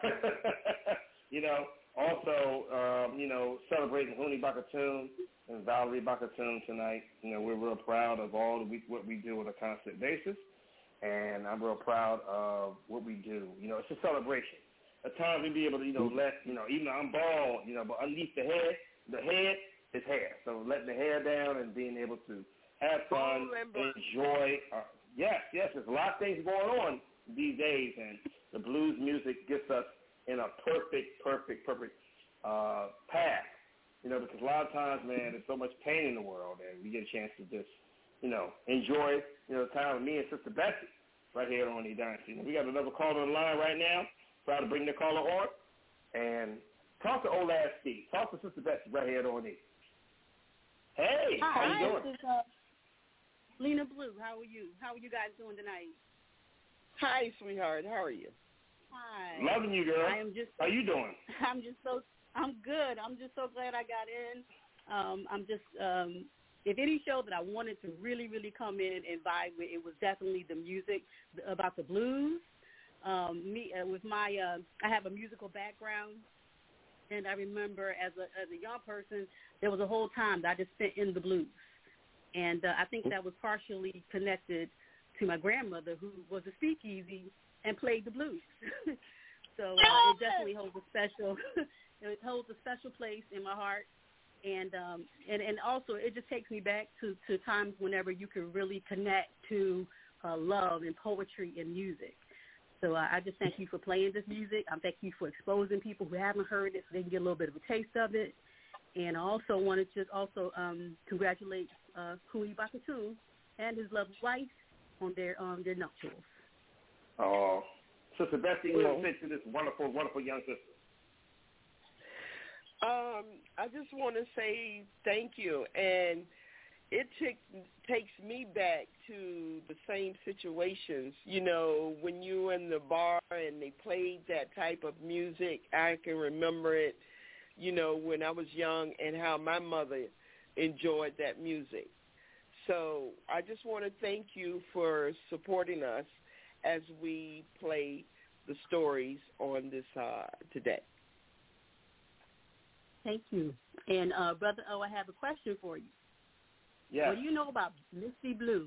You know, also, um, you know, celebrating Huni Bakatoon and Valerie Bakatoon tonight. You know, we're real proud of all the we, what we do on a constant basis, and I'm real proud of what we do. You know, it's a celebration. At times we be able to, you know, let, you know, even though I'm bald, you know, but underneath the head, the head is hair. So letting the hair down and being able to have fun, enjoy. Uh, yes, yes, there's a lot of things going on these days, and the blues music gets us in a perfect, perfect, perfect uh, path. You know, because a lot of times, man, there's so much pain in the world, and we get a chance to just, you know, enjoy, you know, the time with me and Sister Bessie right here on the Dynasty. We got another caller on the line right now. Try to bring the caller on and talk to old ass Steve. Talk to Sister Bessie right here on E. Hey, Hi, how you doing? This is, uh, Lena Blue. How are you? How are you guys doing tonight? Hi, sweetheart. How are you? Hi. Loving you, girl. I am just. How you doing? I'm just so. I'm good. I'm just so glad I got in. Um, I'm just. Um, if any show that I wanted to really, really come in and vibe with, it was definitely the music about the blues. Um, me uh, with my. Uh, I have a musical background, and I remember as a as a young person, there was a whole time that I just spent in the blues, and uh, I think that was partially connected to my grandmother, who was a speakeasy and played the blues. So uh, it definitely holds a special, it holds a special place in my heart, and um, and and also it just takes me back to, to times whenever you can really connect to uh, love and poetry and music. So uh, I just thank you for playing this music. I thank you for exposing people who haven't heard it so they can get a little bit of a taste of it. And I also wanted to also um, congratulate uh, Huni Bakatoon and his lovely wife on their um, their nuptials. Oh, Sister Bessie, what do you say to this wonderful, wonderful young sister? Um, I just want to say thank you, and it t- takes me back to the same situations. You know, when you were in the bar and they played that type of music, I can remember it, you know, when I was young and how my mother enjoyed that music. So I just want to thank you for supporting us as we play the stories on this uh, today. Thank you. And, uh, Brother O, I have a question for you. Yes. What do you know about Misty Blue?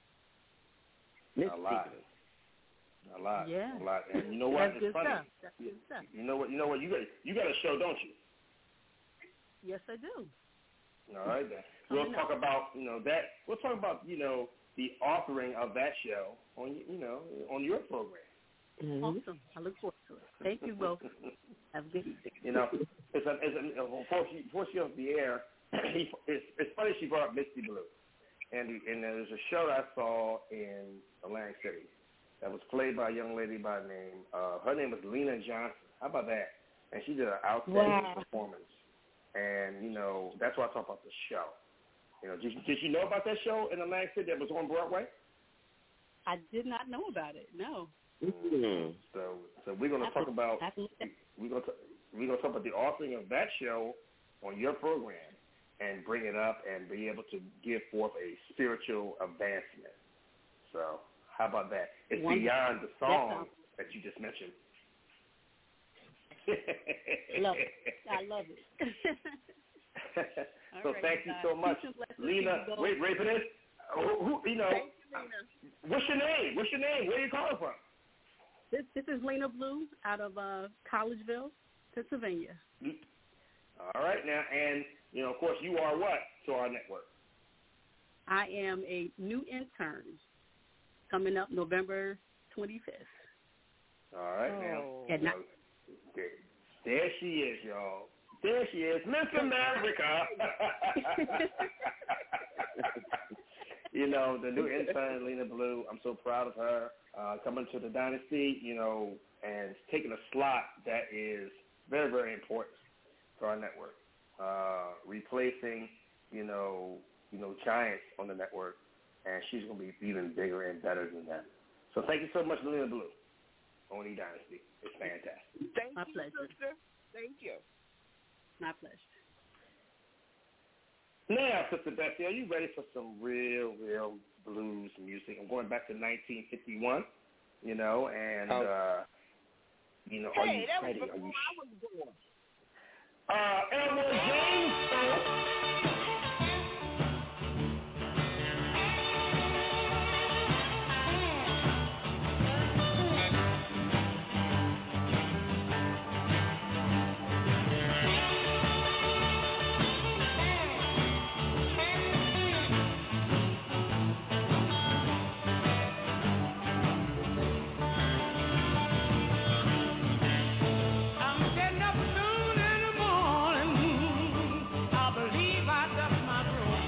A lot. A lot. Yeah. A lot. And you know what? That's It's good funny. stuff. That's good stuff. You know what? You know what? You got you got a show, don't you? Yes, I do. All right, then. We'll talk about, you know, that. We'll talk about, you know, the authoring of that show on, you know, on your program. Mm-hmm. Awesome. I look forward to it. Thank you both. Have a good evening. You know, it's a, it's a, before she before she off the air, he, it's, it's funny she brought up Misty Blue, and and there's a show that I saw in Atlantic City that was played by a young lady by the name. Uh, her name was Lena Johnson. How about that? And she did an outstanding Wow. performance. And you know, that's why I talk about the show. You know, did, did you know about that show in Atlantic City that was on Broadway? I did not know about it. No. Mm-hmm. So, so we're going to talk about we're going to we're going to talk about the authoring of that show on your program and bring it up and be able to give forth a spiritual advancement. So, how about that? It's Wonderful. beyond the song that you just mentioned. Love it. I love it. So right, thank you guys. so much, Lena. Wait, wait for this. Who, who, you know, what's your name? What's your name? Where are you calling from? This this is Lena Blue out of uh, Collegeville, Pennsylvania. All right now, and you know, of course, you are what to our network? I am a new intern coming up November twenty-fifth. All right oh. now. At night. There, there she is, y'all. There she is, Miss America. You know, the new intern, Lena Blue, I'm so proud of her uh, coming to the Dynasty, you know, and taking a slot that is very, very important for our network. Uh, replacing, you know, you know, giants on the network and she's going to be even bigger and better than that. So thank you so much, Lena Blue. Oni Dynasty. It's fantastic. Thank My you, pleasure. sister. Thank you. My pleasure. Now, Sister Bessie, are you ready for some real, real blues music? I'm going back to nineteen fifty-one, you know, and, uh, you know, hey, are you that ready? was Are before you I was born. Uh, Elmore James. I'm getting up soon in the morning. I believe I dust my broom.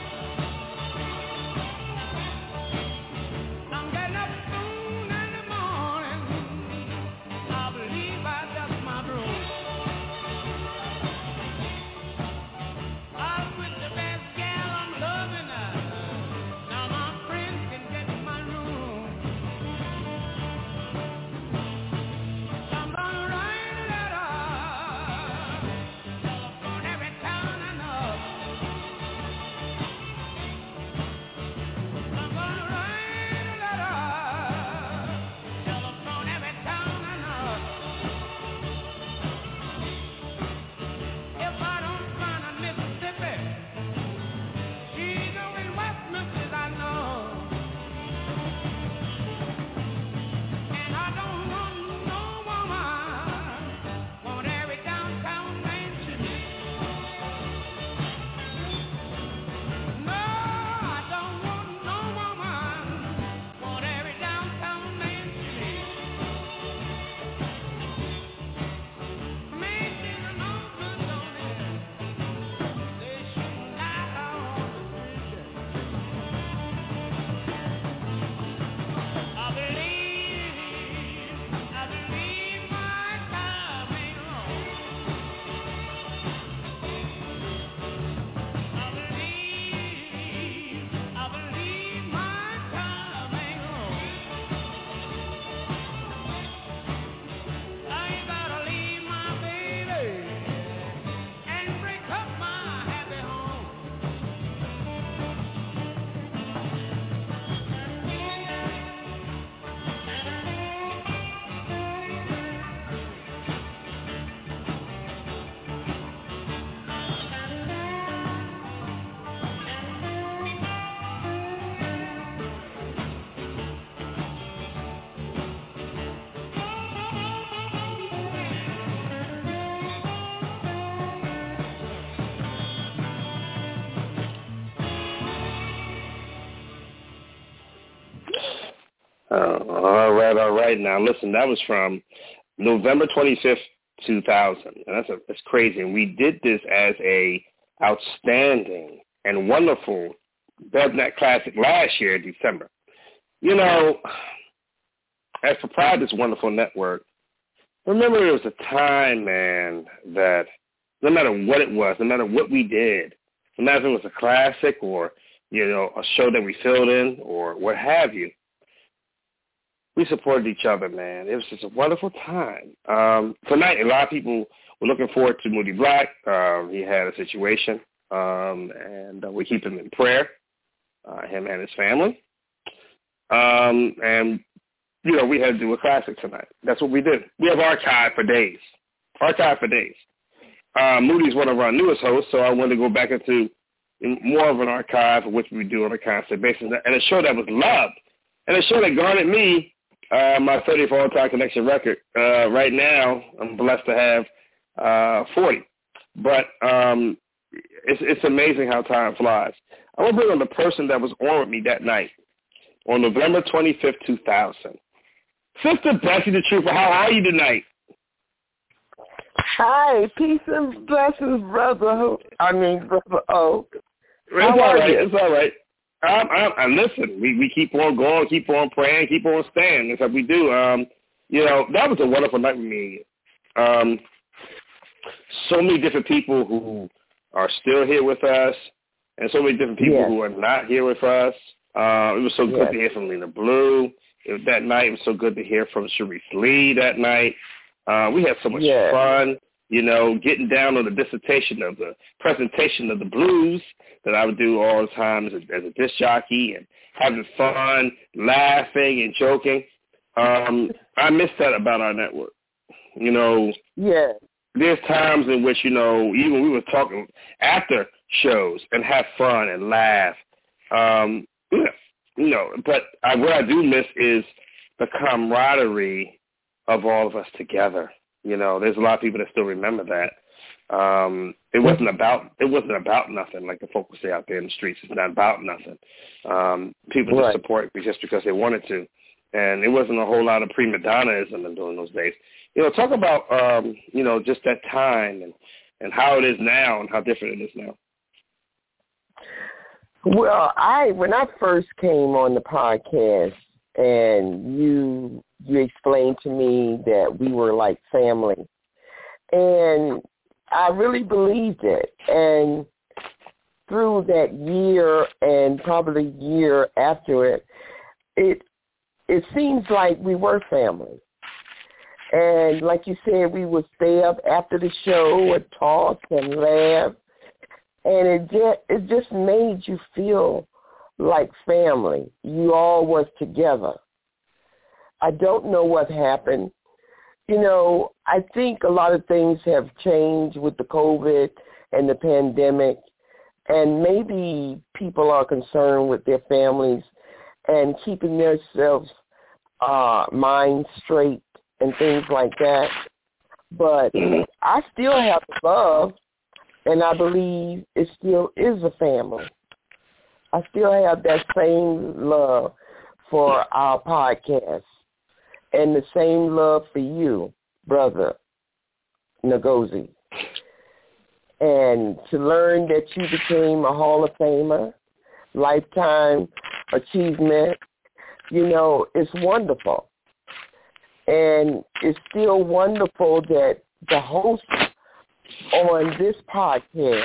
I'm getting up soon in the morning. I believe I dust my broom. I'm with the best gal I'm loving her. Now my friends can get in my room. I'm gonna write a letter, telephone every town I know. I'm gonna write a letter, telephone every town I know. If I don't find a Mississippi, she's over in West Memphis, I know. And I don't want no woman, want every downtown Main Street. No, I don't want no woman, want every downtown Main Street. Main Street is no good, don't it? They shouldn't die on the street. I believe, I believe my time ain't wrong. I believe, I believe my time ain't wrong. I ain't gotta leave my baby and break up my happy home. Uh, all right, all right. Now, listen, that was from November twenty-fifth, two thousand. And that's, a, that's crazy. And we did this as a outstanding and wonderful DubNet Classic last year in December. You know, as proprietor of this wonderful network, remember there was a time, man, that no matter what it was, no matter what we did, no matter if it was a classic or, you know, a show that we filled in or what have you, we supported each other, man. It was just a wonderful time. Um, tonight, a lot of people were looking forward to Moody Black. Um, he had a situation, um, and uh, we keep him in prayer, uh, him and his family. Um, and, you know, we had to do a classic tonight. That's what we did. We have archived for days. Archived for days. Uh, Moody's one of our newest hosts, so I wanted to go back into more of an archive of which we do on a constant basis, and a show that was loved, and a show that garnered me uh, my thirtieth all-time connection record. Uh, right now, I'm blessed to have uh, forty, but um, it's, it's amazing how time flies. I want to bring on the person that was on with me that night on November twenty-fifth, two thousand. Sister Bessie the Trooper, how are you tonight? Hi, peace and blessings, brother. I mean, brother O. It's all right. It's all right. Um, I, I listen. We we keep on going, keep on praying, keep on staying. That's what we do. Um, you know, that was a wonderful night with me. Um, so many different people who are still here with us, and so many different people yes. who are not here with us. Uh, it was so yes. good to hear from Lena Blue. It was, that night, it was so good to hear from Sharice Lee that night. Uh, we had so much yes. fun, you know, getting down on the dissertation of the presentation of the blues that I would do all the time as a, as a disc jockey, and having fun, laughing and joking. Um, I miss that about our network. You know, yeah. there's times in which, you know, even we were talking after shows and have fun and laugh. Um, you know, but I, what I do miss is the camaraderie of all of us together. You know, there's a lot of people that still remember that. Um, it wasn't about it wasn't about nothing, like the folks would say out there in the streets. It's not about nothing. Um, people right. just support me just because they wanted to. And it wasn't a whole lot of prima donnaism during those days. You know, talk about, um, you know, just that time and, and how it is now and how different it is now. Well, I when I first came on the podcast and you you explained to me that we were like family, and I really believed it. And through that year and probably year after it, it it seems like we were family. And like you said, we would stay up after the show and talk and laugh. And it just, it just made you feel like family. You all was together. I don't know what happened. You know, I think a lot of things have changed with the COVID and the pandemic. And maybe people are concerned with their families and keeping themselves uh, minds straight and things like that. But I still have love, and I believe it still is a family. I still have that same love for our podcast and the same love for you, Brother Ngozi. And to learn that you became a Hall of Famer, Lifetime Achievement, you know, it's wonderful. And it's still wonderful that the host on this podcast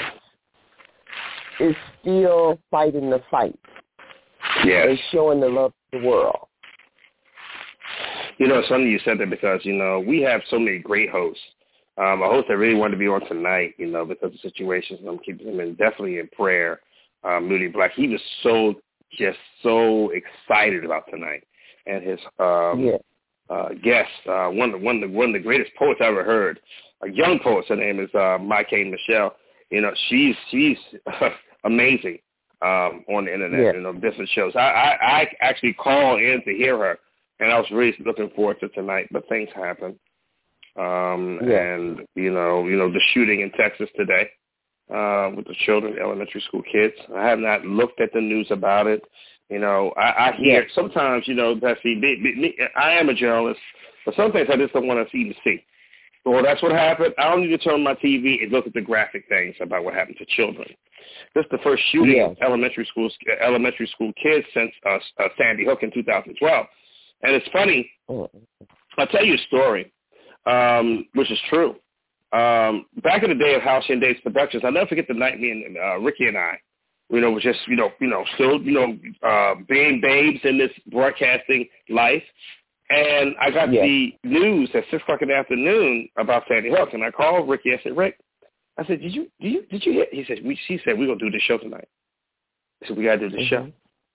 is still fighting the fight. Yes. And showing the love to the world. You know, it's funny you said that because, you know, we have so many great hosts. Um, a host that really wanted to be on tonight, you know, because of situations, and I'm keeping him in, definitely in prayer, um, Moody Black. He was so, just so excited about tonight. And his um, yeah. uh, guest, uh, one, of, one, of the, one of the greatest poets I ever heard, a young poet, her name is uh, Maikane Michelle. You know, she's she's amazing um, on the internet, yeah. you know, different shows. I, I, I actually called in to hear her, and I was really looking forward to tonight, but things happen. Um, yeah. And, you know, you know, the shooting in Texas today uh, with the children, elementary school kids. I have not looked at the news about it. You know, I, I hear yeah. sometimes, you know, that see, me, me, I am a journalist, but some things I just don't want to see to see. Well, that's what happened. I don't need to turn on my T V and look at the graphic things about what happened to children. This is the first shooting yeah. of elementary school elementary school kids since uh, uh, Sandy Hook in two thousand twelve. And it's funny. Oh. I'll tell you a story, um, which is true. Um, back in the day of Halcyon Days Productions, I'll never forget the night me and uh, Ricky and I, you know, was just, you know, you know, still, you know, uh, being babes in this broadcasting life. And I got yeah. the news at six o'clock in the afternoon about Sandy Hook, and I called Ricky. I said, Rick, I said, did you, did you, did you hear? He said, we, she said, we're going to do this show tonight. I said, we got to do this mm-hmm. show.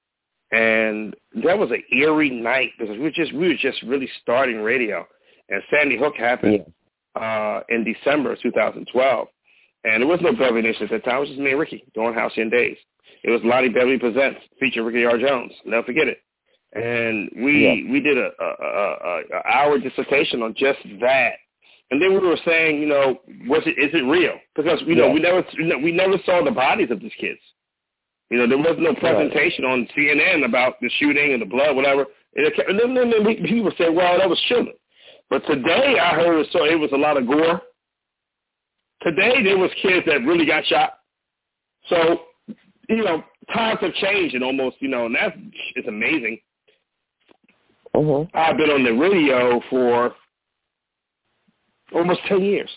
And that was an eerie night because we were just, we were just really starting radio. And Sandy Hook happened yeah. uh, in December of two thousand twelve. And there was no Beverly Nation at that time. It was just me and Ricky doing Halcyon Days. It was Lonnie Beverly Presents, featuring Ricky R. Jones. Never forget it. And we yeah. we did a, a, a, a hour dissertation on just that, and then we were saying, you know, was it is it real? Because you know yeah. we never we never saw the bodies of these kids. You know, there was no presentation right. on C N N about the shooting and the blood, whatever. And then, then, then people said, well, that was children. But today I heard so it was a lot of gore. Today there was kids that really got shot. So you know, times have changed and almost you know, and that's it's amazing. Mm-hmm. I've been on the radio for almost ten years.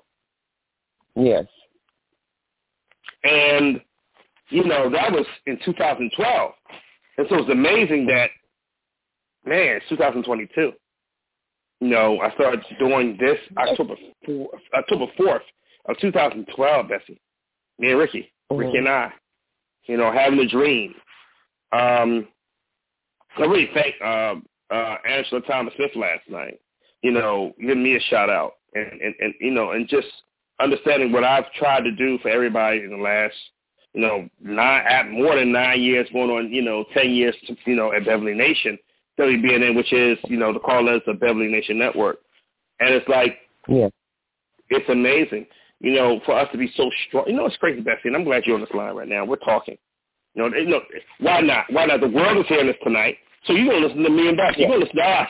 Yes. And, you know, that was in two thousand twelve. And so it's amazing that, man, it's two thousand twenty-two. You know, I started doing this October fourth, October fourth of two thousand twelve, Bessie. Me and Ricky, mm-hmm. Ricky and I, you know, having a dream. Um, I really thank uh, uh, Angela Thomas Smith last night, you know, giving me a shout out and, and, and, you know, and just understanding what I've tried to do for everybody in the last, you know, nine, at more than nine years, going on, you know, ten years, to, you know, at Beverly Nation, W B N N, which is, you know, the call letters of Beverly Nation Network. And it's like, yeah, it's amazing, you know, for us to be so strong. You know, it's crazy, Bessie, and I'm glad you're on this line right now. We're talking. You know, you know, why not? Why not? The world is hearing this tonight, so you're going to listen to me and Bessie. You're going to listen to us.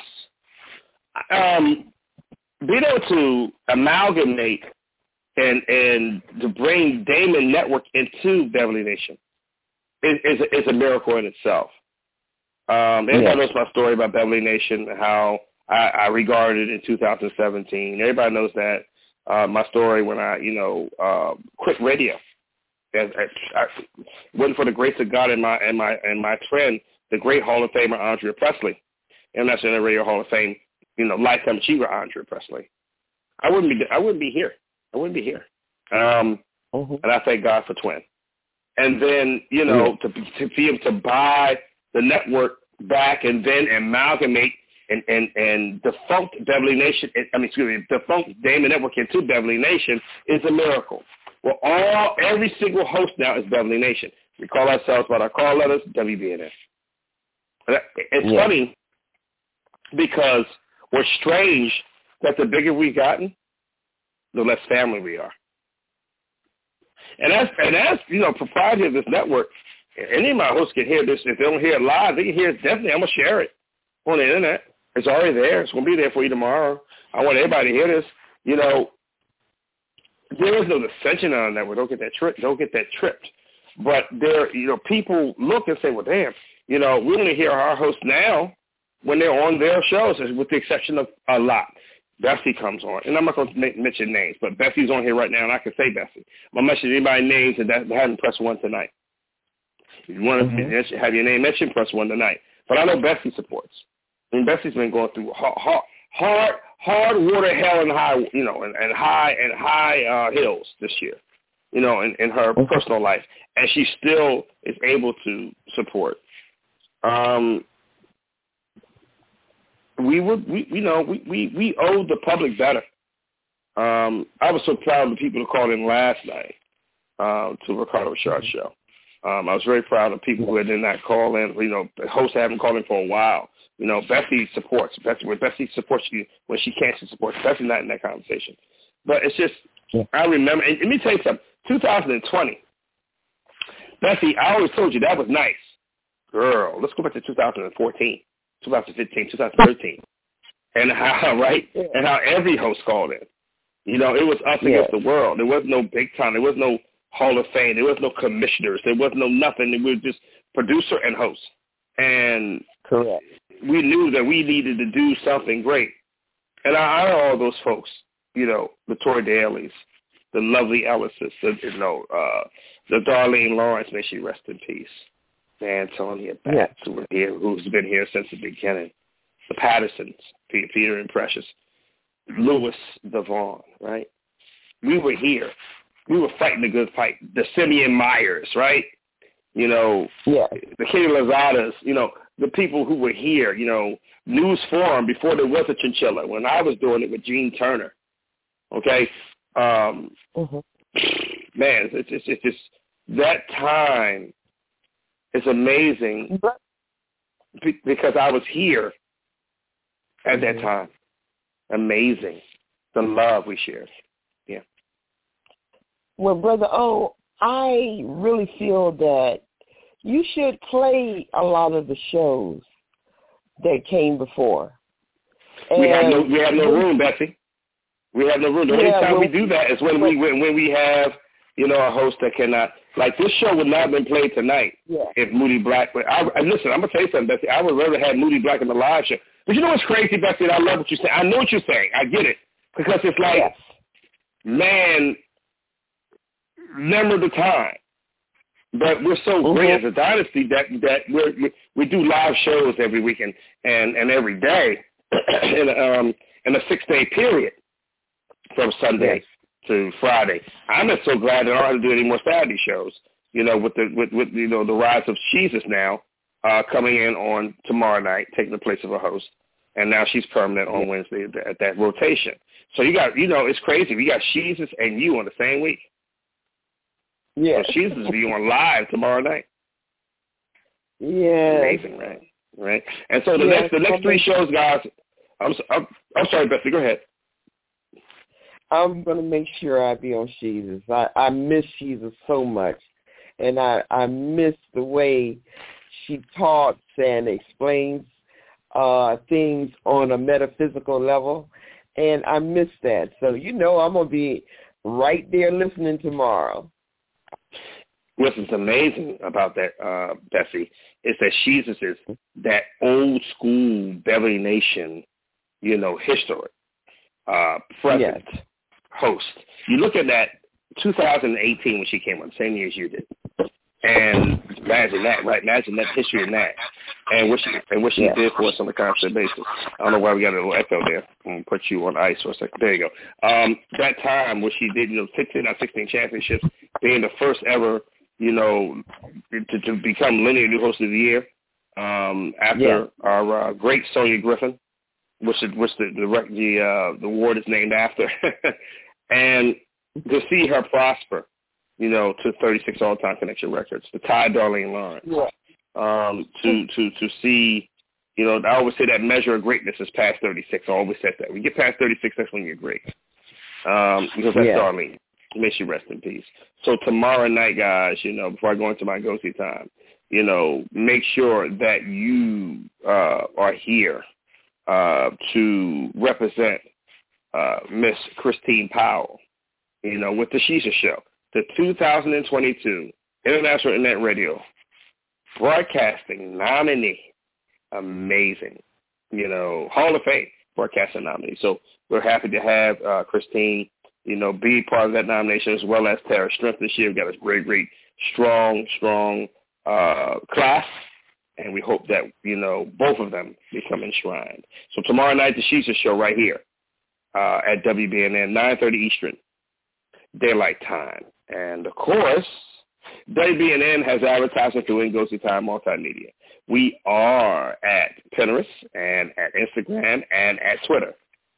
Um, being able to amalgamate and and to bring Damon Network into Beverly Nation is, is, a, is a miracle in itself. Um, everybody yeah. knows my story about Beverly Nation, how I, I regarded it in two thousand seventeen. Everybody knows that uh, my story when I, you know, uh, quit radio. As, as, I, wasn't for the grace of God and my and my and my friend, the great Hall of Famer Andrea Presley, International Radio Hall of Fame, you know, lifetime achiever Andrea Presley, I wouldn't be I wouldn't be here. I wouldn't be here. Um, mm-hmm. And I thank God for Twin. And then, you know, yeah. to to be able to buy the network back and then amalgamate and and and defunct Beverly Nation, I mean, excuse me, defunct Damon Network into Beverly Nation is a miracle. Well, all every single host now is Beverly Nation. We call ourselves by our call letters W B N N. It's yeah. funny because we're strange that the bigger we've gotten, the less family we are. And as and as you know, proprietor of this network, any of my hosts can hear this. If they don't hear it live, they can hear it definitely. I'm gonna share it on the internet. It's already there. It's gonna be there for you tomorrow. I want everybody to hear this. You know. There is no dissension on that. Don't get that tripped. Don't get that tripped. But there, you know, people look and say, "Well, damn, you know, we only hear our hosts now when they're on their shows, with the exception of a lot." Bessie comes on, and I'm not going to mention names, but Bessie's on here right now, and I can say Bessie. I'm going to mention anybody's names and that haven't pressed one tonight. If you want to mm-hmm. have your name mentioned, press one tonight. But I know Bessie supports. I mean, Bessie's been going through hard, hard, hard hard water, hell, and high, you know, and, and high and high uh, hills this year, you know, in, in her mm-hmm. personal life, and she still is able to support. Um, we would, we, you know, we, we, we owe the public better. Um, I was so proud of the people who called in last night uh, to Ricardo Richard's show. Um, I was very proud of people who did not call in. You know, the hosts haven't called in for a while. You know, Bessie supports. Bessie, when Bessie supports you, when she can't, she supports. Bessie's not in that conversation. But it's just, yeah. I remember, and let me tell you something, two thousand twenty, Bessie, I always told you that was nice. Girl, let's go back to two thousand fourteen, two thousand fifteen, two thousand thirteen, and how, right, yeah. and how every host called in. You know, it was us yeah. against the world. There was no big time. There was no Hall of Fame. There was no commissioners. There was no nothing. It was just producer and host. And correct. We knew that we needed to do something great. And I honor all those folks, you know, the Tori Dailies, the lovely Ellises, the, you know, uh, the Darlene Lawrence, may she rest in peace. The Antonia Batts, yeah. who were here, who's been here since the beginning. The Pattersons, Peter and Precious. Louis Devon, right? We were here. We were fighting the good fight. The Simeon Myers, right? You know, yeah. the Kenny Lozadas, you know, the people who were here, you know, News Forum before there was a Chinchilla, when I was doing it with Gene Turner, okay? Um, mm-hmm. Man, it's just, it's just, that time is amazing because I was here at that time. Amazing. The love we shared. Yeah. Well, Brother O, I really feel that you should play a lot of the shows that came before. And we have no we have no room, Bessie. We have no room. The only yeah, time well, we do that is when we when, when we have, you know, a host that cannot. Like this show would not have been played tonight yeah. if Moody Black. I, I, listen, I'm gonna tell you something, Bessie. I would rather have Moody Black in the live show. But you know what's crazy, Bessie? I love what you're saying. I know what you're saying. I get it because it's like, yes. man, remember the time. But we're so mm-hmm. great as a dynasty that that we're we do live shows every week and, and, and every day in, um, in a six-day period from Sunday to Friday. I'm just so glad that I don't have to do any more Saturday shows, you know, with the, with, with you know, the rise of Jesus now uh, coming in on tomorrow night, taking the place of a host. And now she's permanent on Wednesday at that rotation. So you got, you know, it's crazy. We got Jesus and you on the same week. Yeah. So Jesus will be on live tomorrow night. Yeah. Amazing, right? Right. And so the yeah, next, the next three shows, guys. I'm, I'm, I'm sorry, Bessie. Go ahead. I'm gonna make sure I be on Jesus. I, I miss Jesus so much, and I I miss the way she talks and explains uh, things on a metaphysical level, and I miss that. So you know I'm gonna be right there listening tomorrow. What's amazing about that, uh, Bessie, is that Jesus is that old school Beverly Nation, you know, history, uh, present yes. host. You look at that two thousand eighteen when she came on, same year as you did, and imagine that, right? Imagine that history in that, and what she and what she yeah. did for us on a constant basis. I don't know why we got a little echo there. I'm gonna put you on ice for a second. There you go. Um, that time where she did, you know, sixteen out of sixteen championships, being the first ever, you know, to, to become linear new host of the year um, after yeah. our uh, great Sonia Griffin, which the which the the, the, uh, the award is named after, and to see her prosper, you know, to thirty-six all-time connection records, to tie Darlene Lawrence, yeah. um, to to to see, you know, I always say that measure of greatness is past thirty-six. I always said that. When you get past thirty-six, that's when you're great, um, because that's yeah. Darlene. May she rest in peace. So tomorrow night, guys, you know, before I go into my go-see time, you know, make sure that you uh, are here uh, to represent uh, Miss Christine Powell, you know, with the Shisha Show, the two thousand twenty-two International Internet Radio Broadcasting nominee. Amazing, you know, Hall of Fame broadcasting nominee. So we're happy to have uh, Christine, you know, be part of that nomination, as well as Tara Strength this year. We've got a great, great, strong, strong uh, class, and we hope that, you know, both of them become enshrined. So tomorrow night, the Shisha Show right here uh, at W B N N, nine thirty Eastern Daylight Time. And, of course, W B N N has advertising through Ngozi Time Multimedia. We are at Pinterest and at Instagram and at Twitter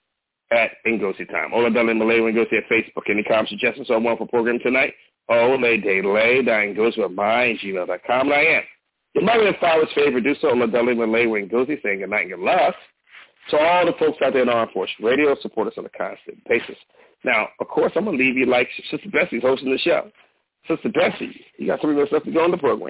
at Ngozi Time. Ola Dele Malay Ngozi at Facebook. Any comments, suggestions on one for program tonight? Ola Dele Ngozi with my gmail dot com. And I am your mother and father's favorite producer, Ola Dele Malay Ngozi, saying good night and good luck to all the folks out there in Armed Forces Radio. Support us on a constant basis. Now, of course, I'm going to leave you like Sister Bessie's hosting the show. Sister Bessie, you got three minutes left to go on the program.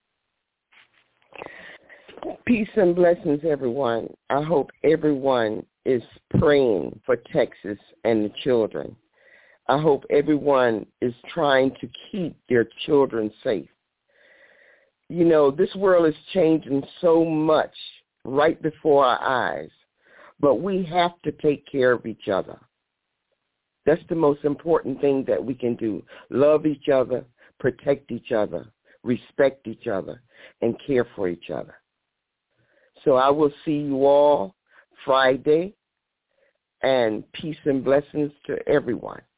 Peace and blessings, everyone. I hope everyone is praying for Texas and the children. I hope everyone is trying to keep their children safe. You know, this world is changing so much right before our eyes, but we have to take care of each other. That's the most important thing that we can do. Love each other, protect each other, respect each other, and care for each other. So I will see you all Friday, and peace and blessings to everyone.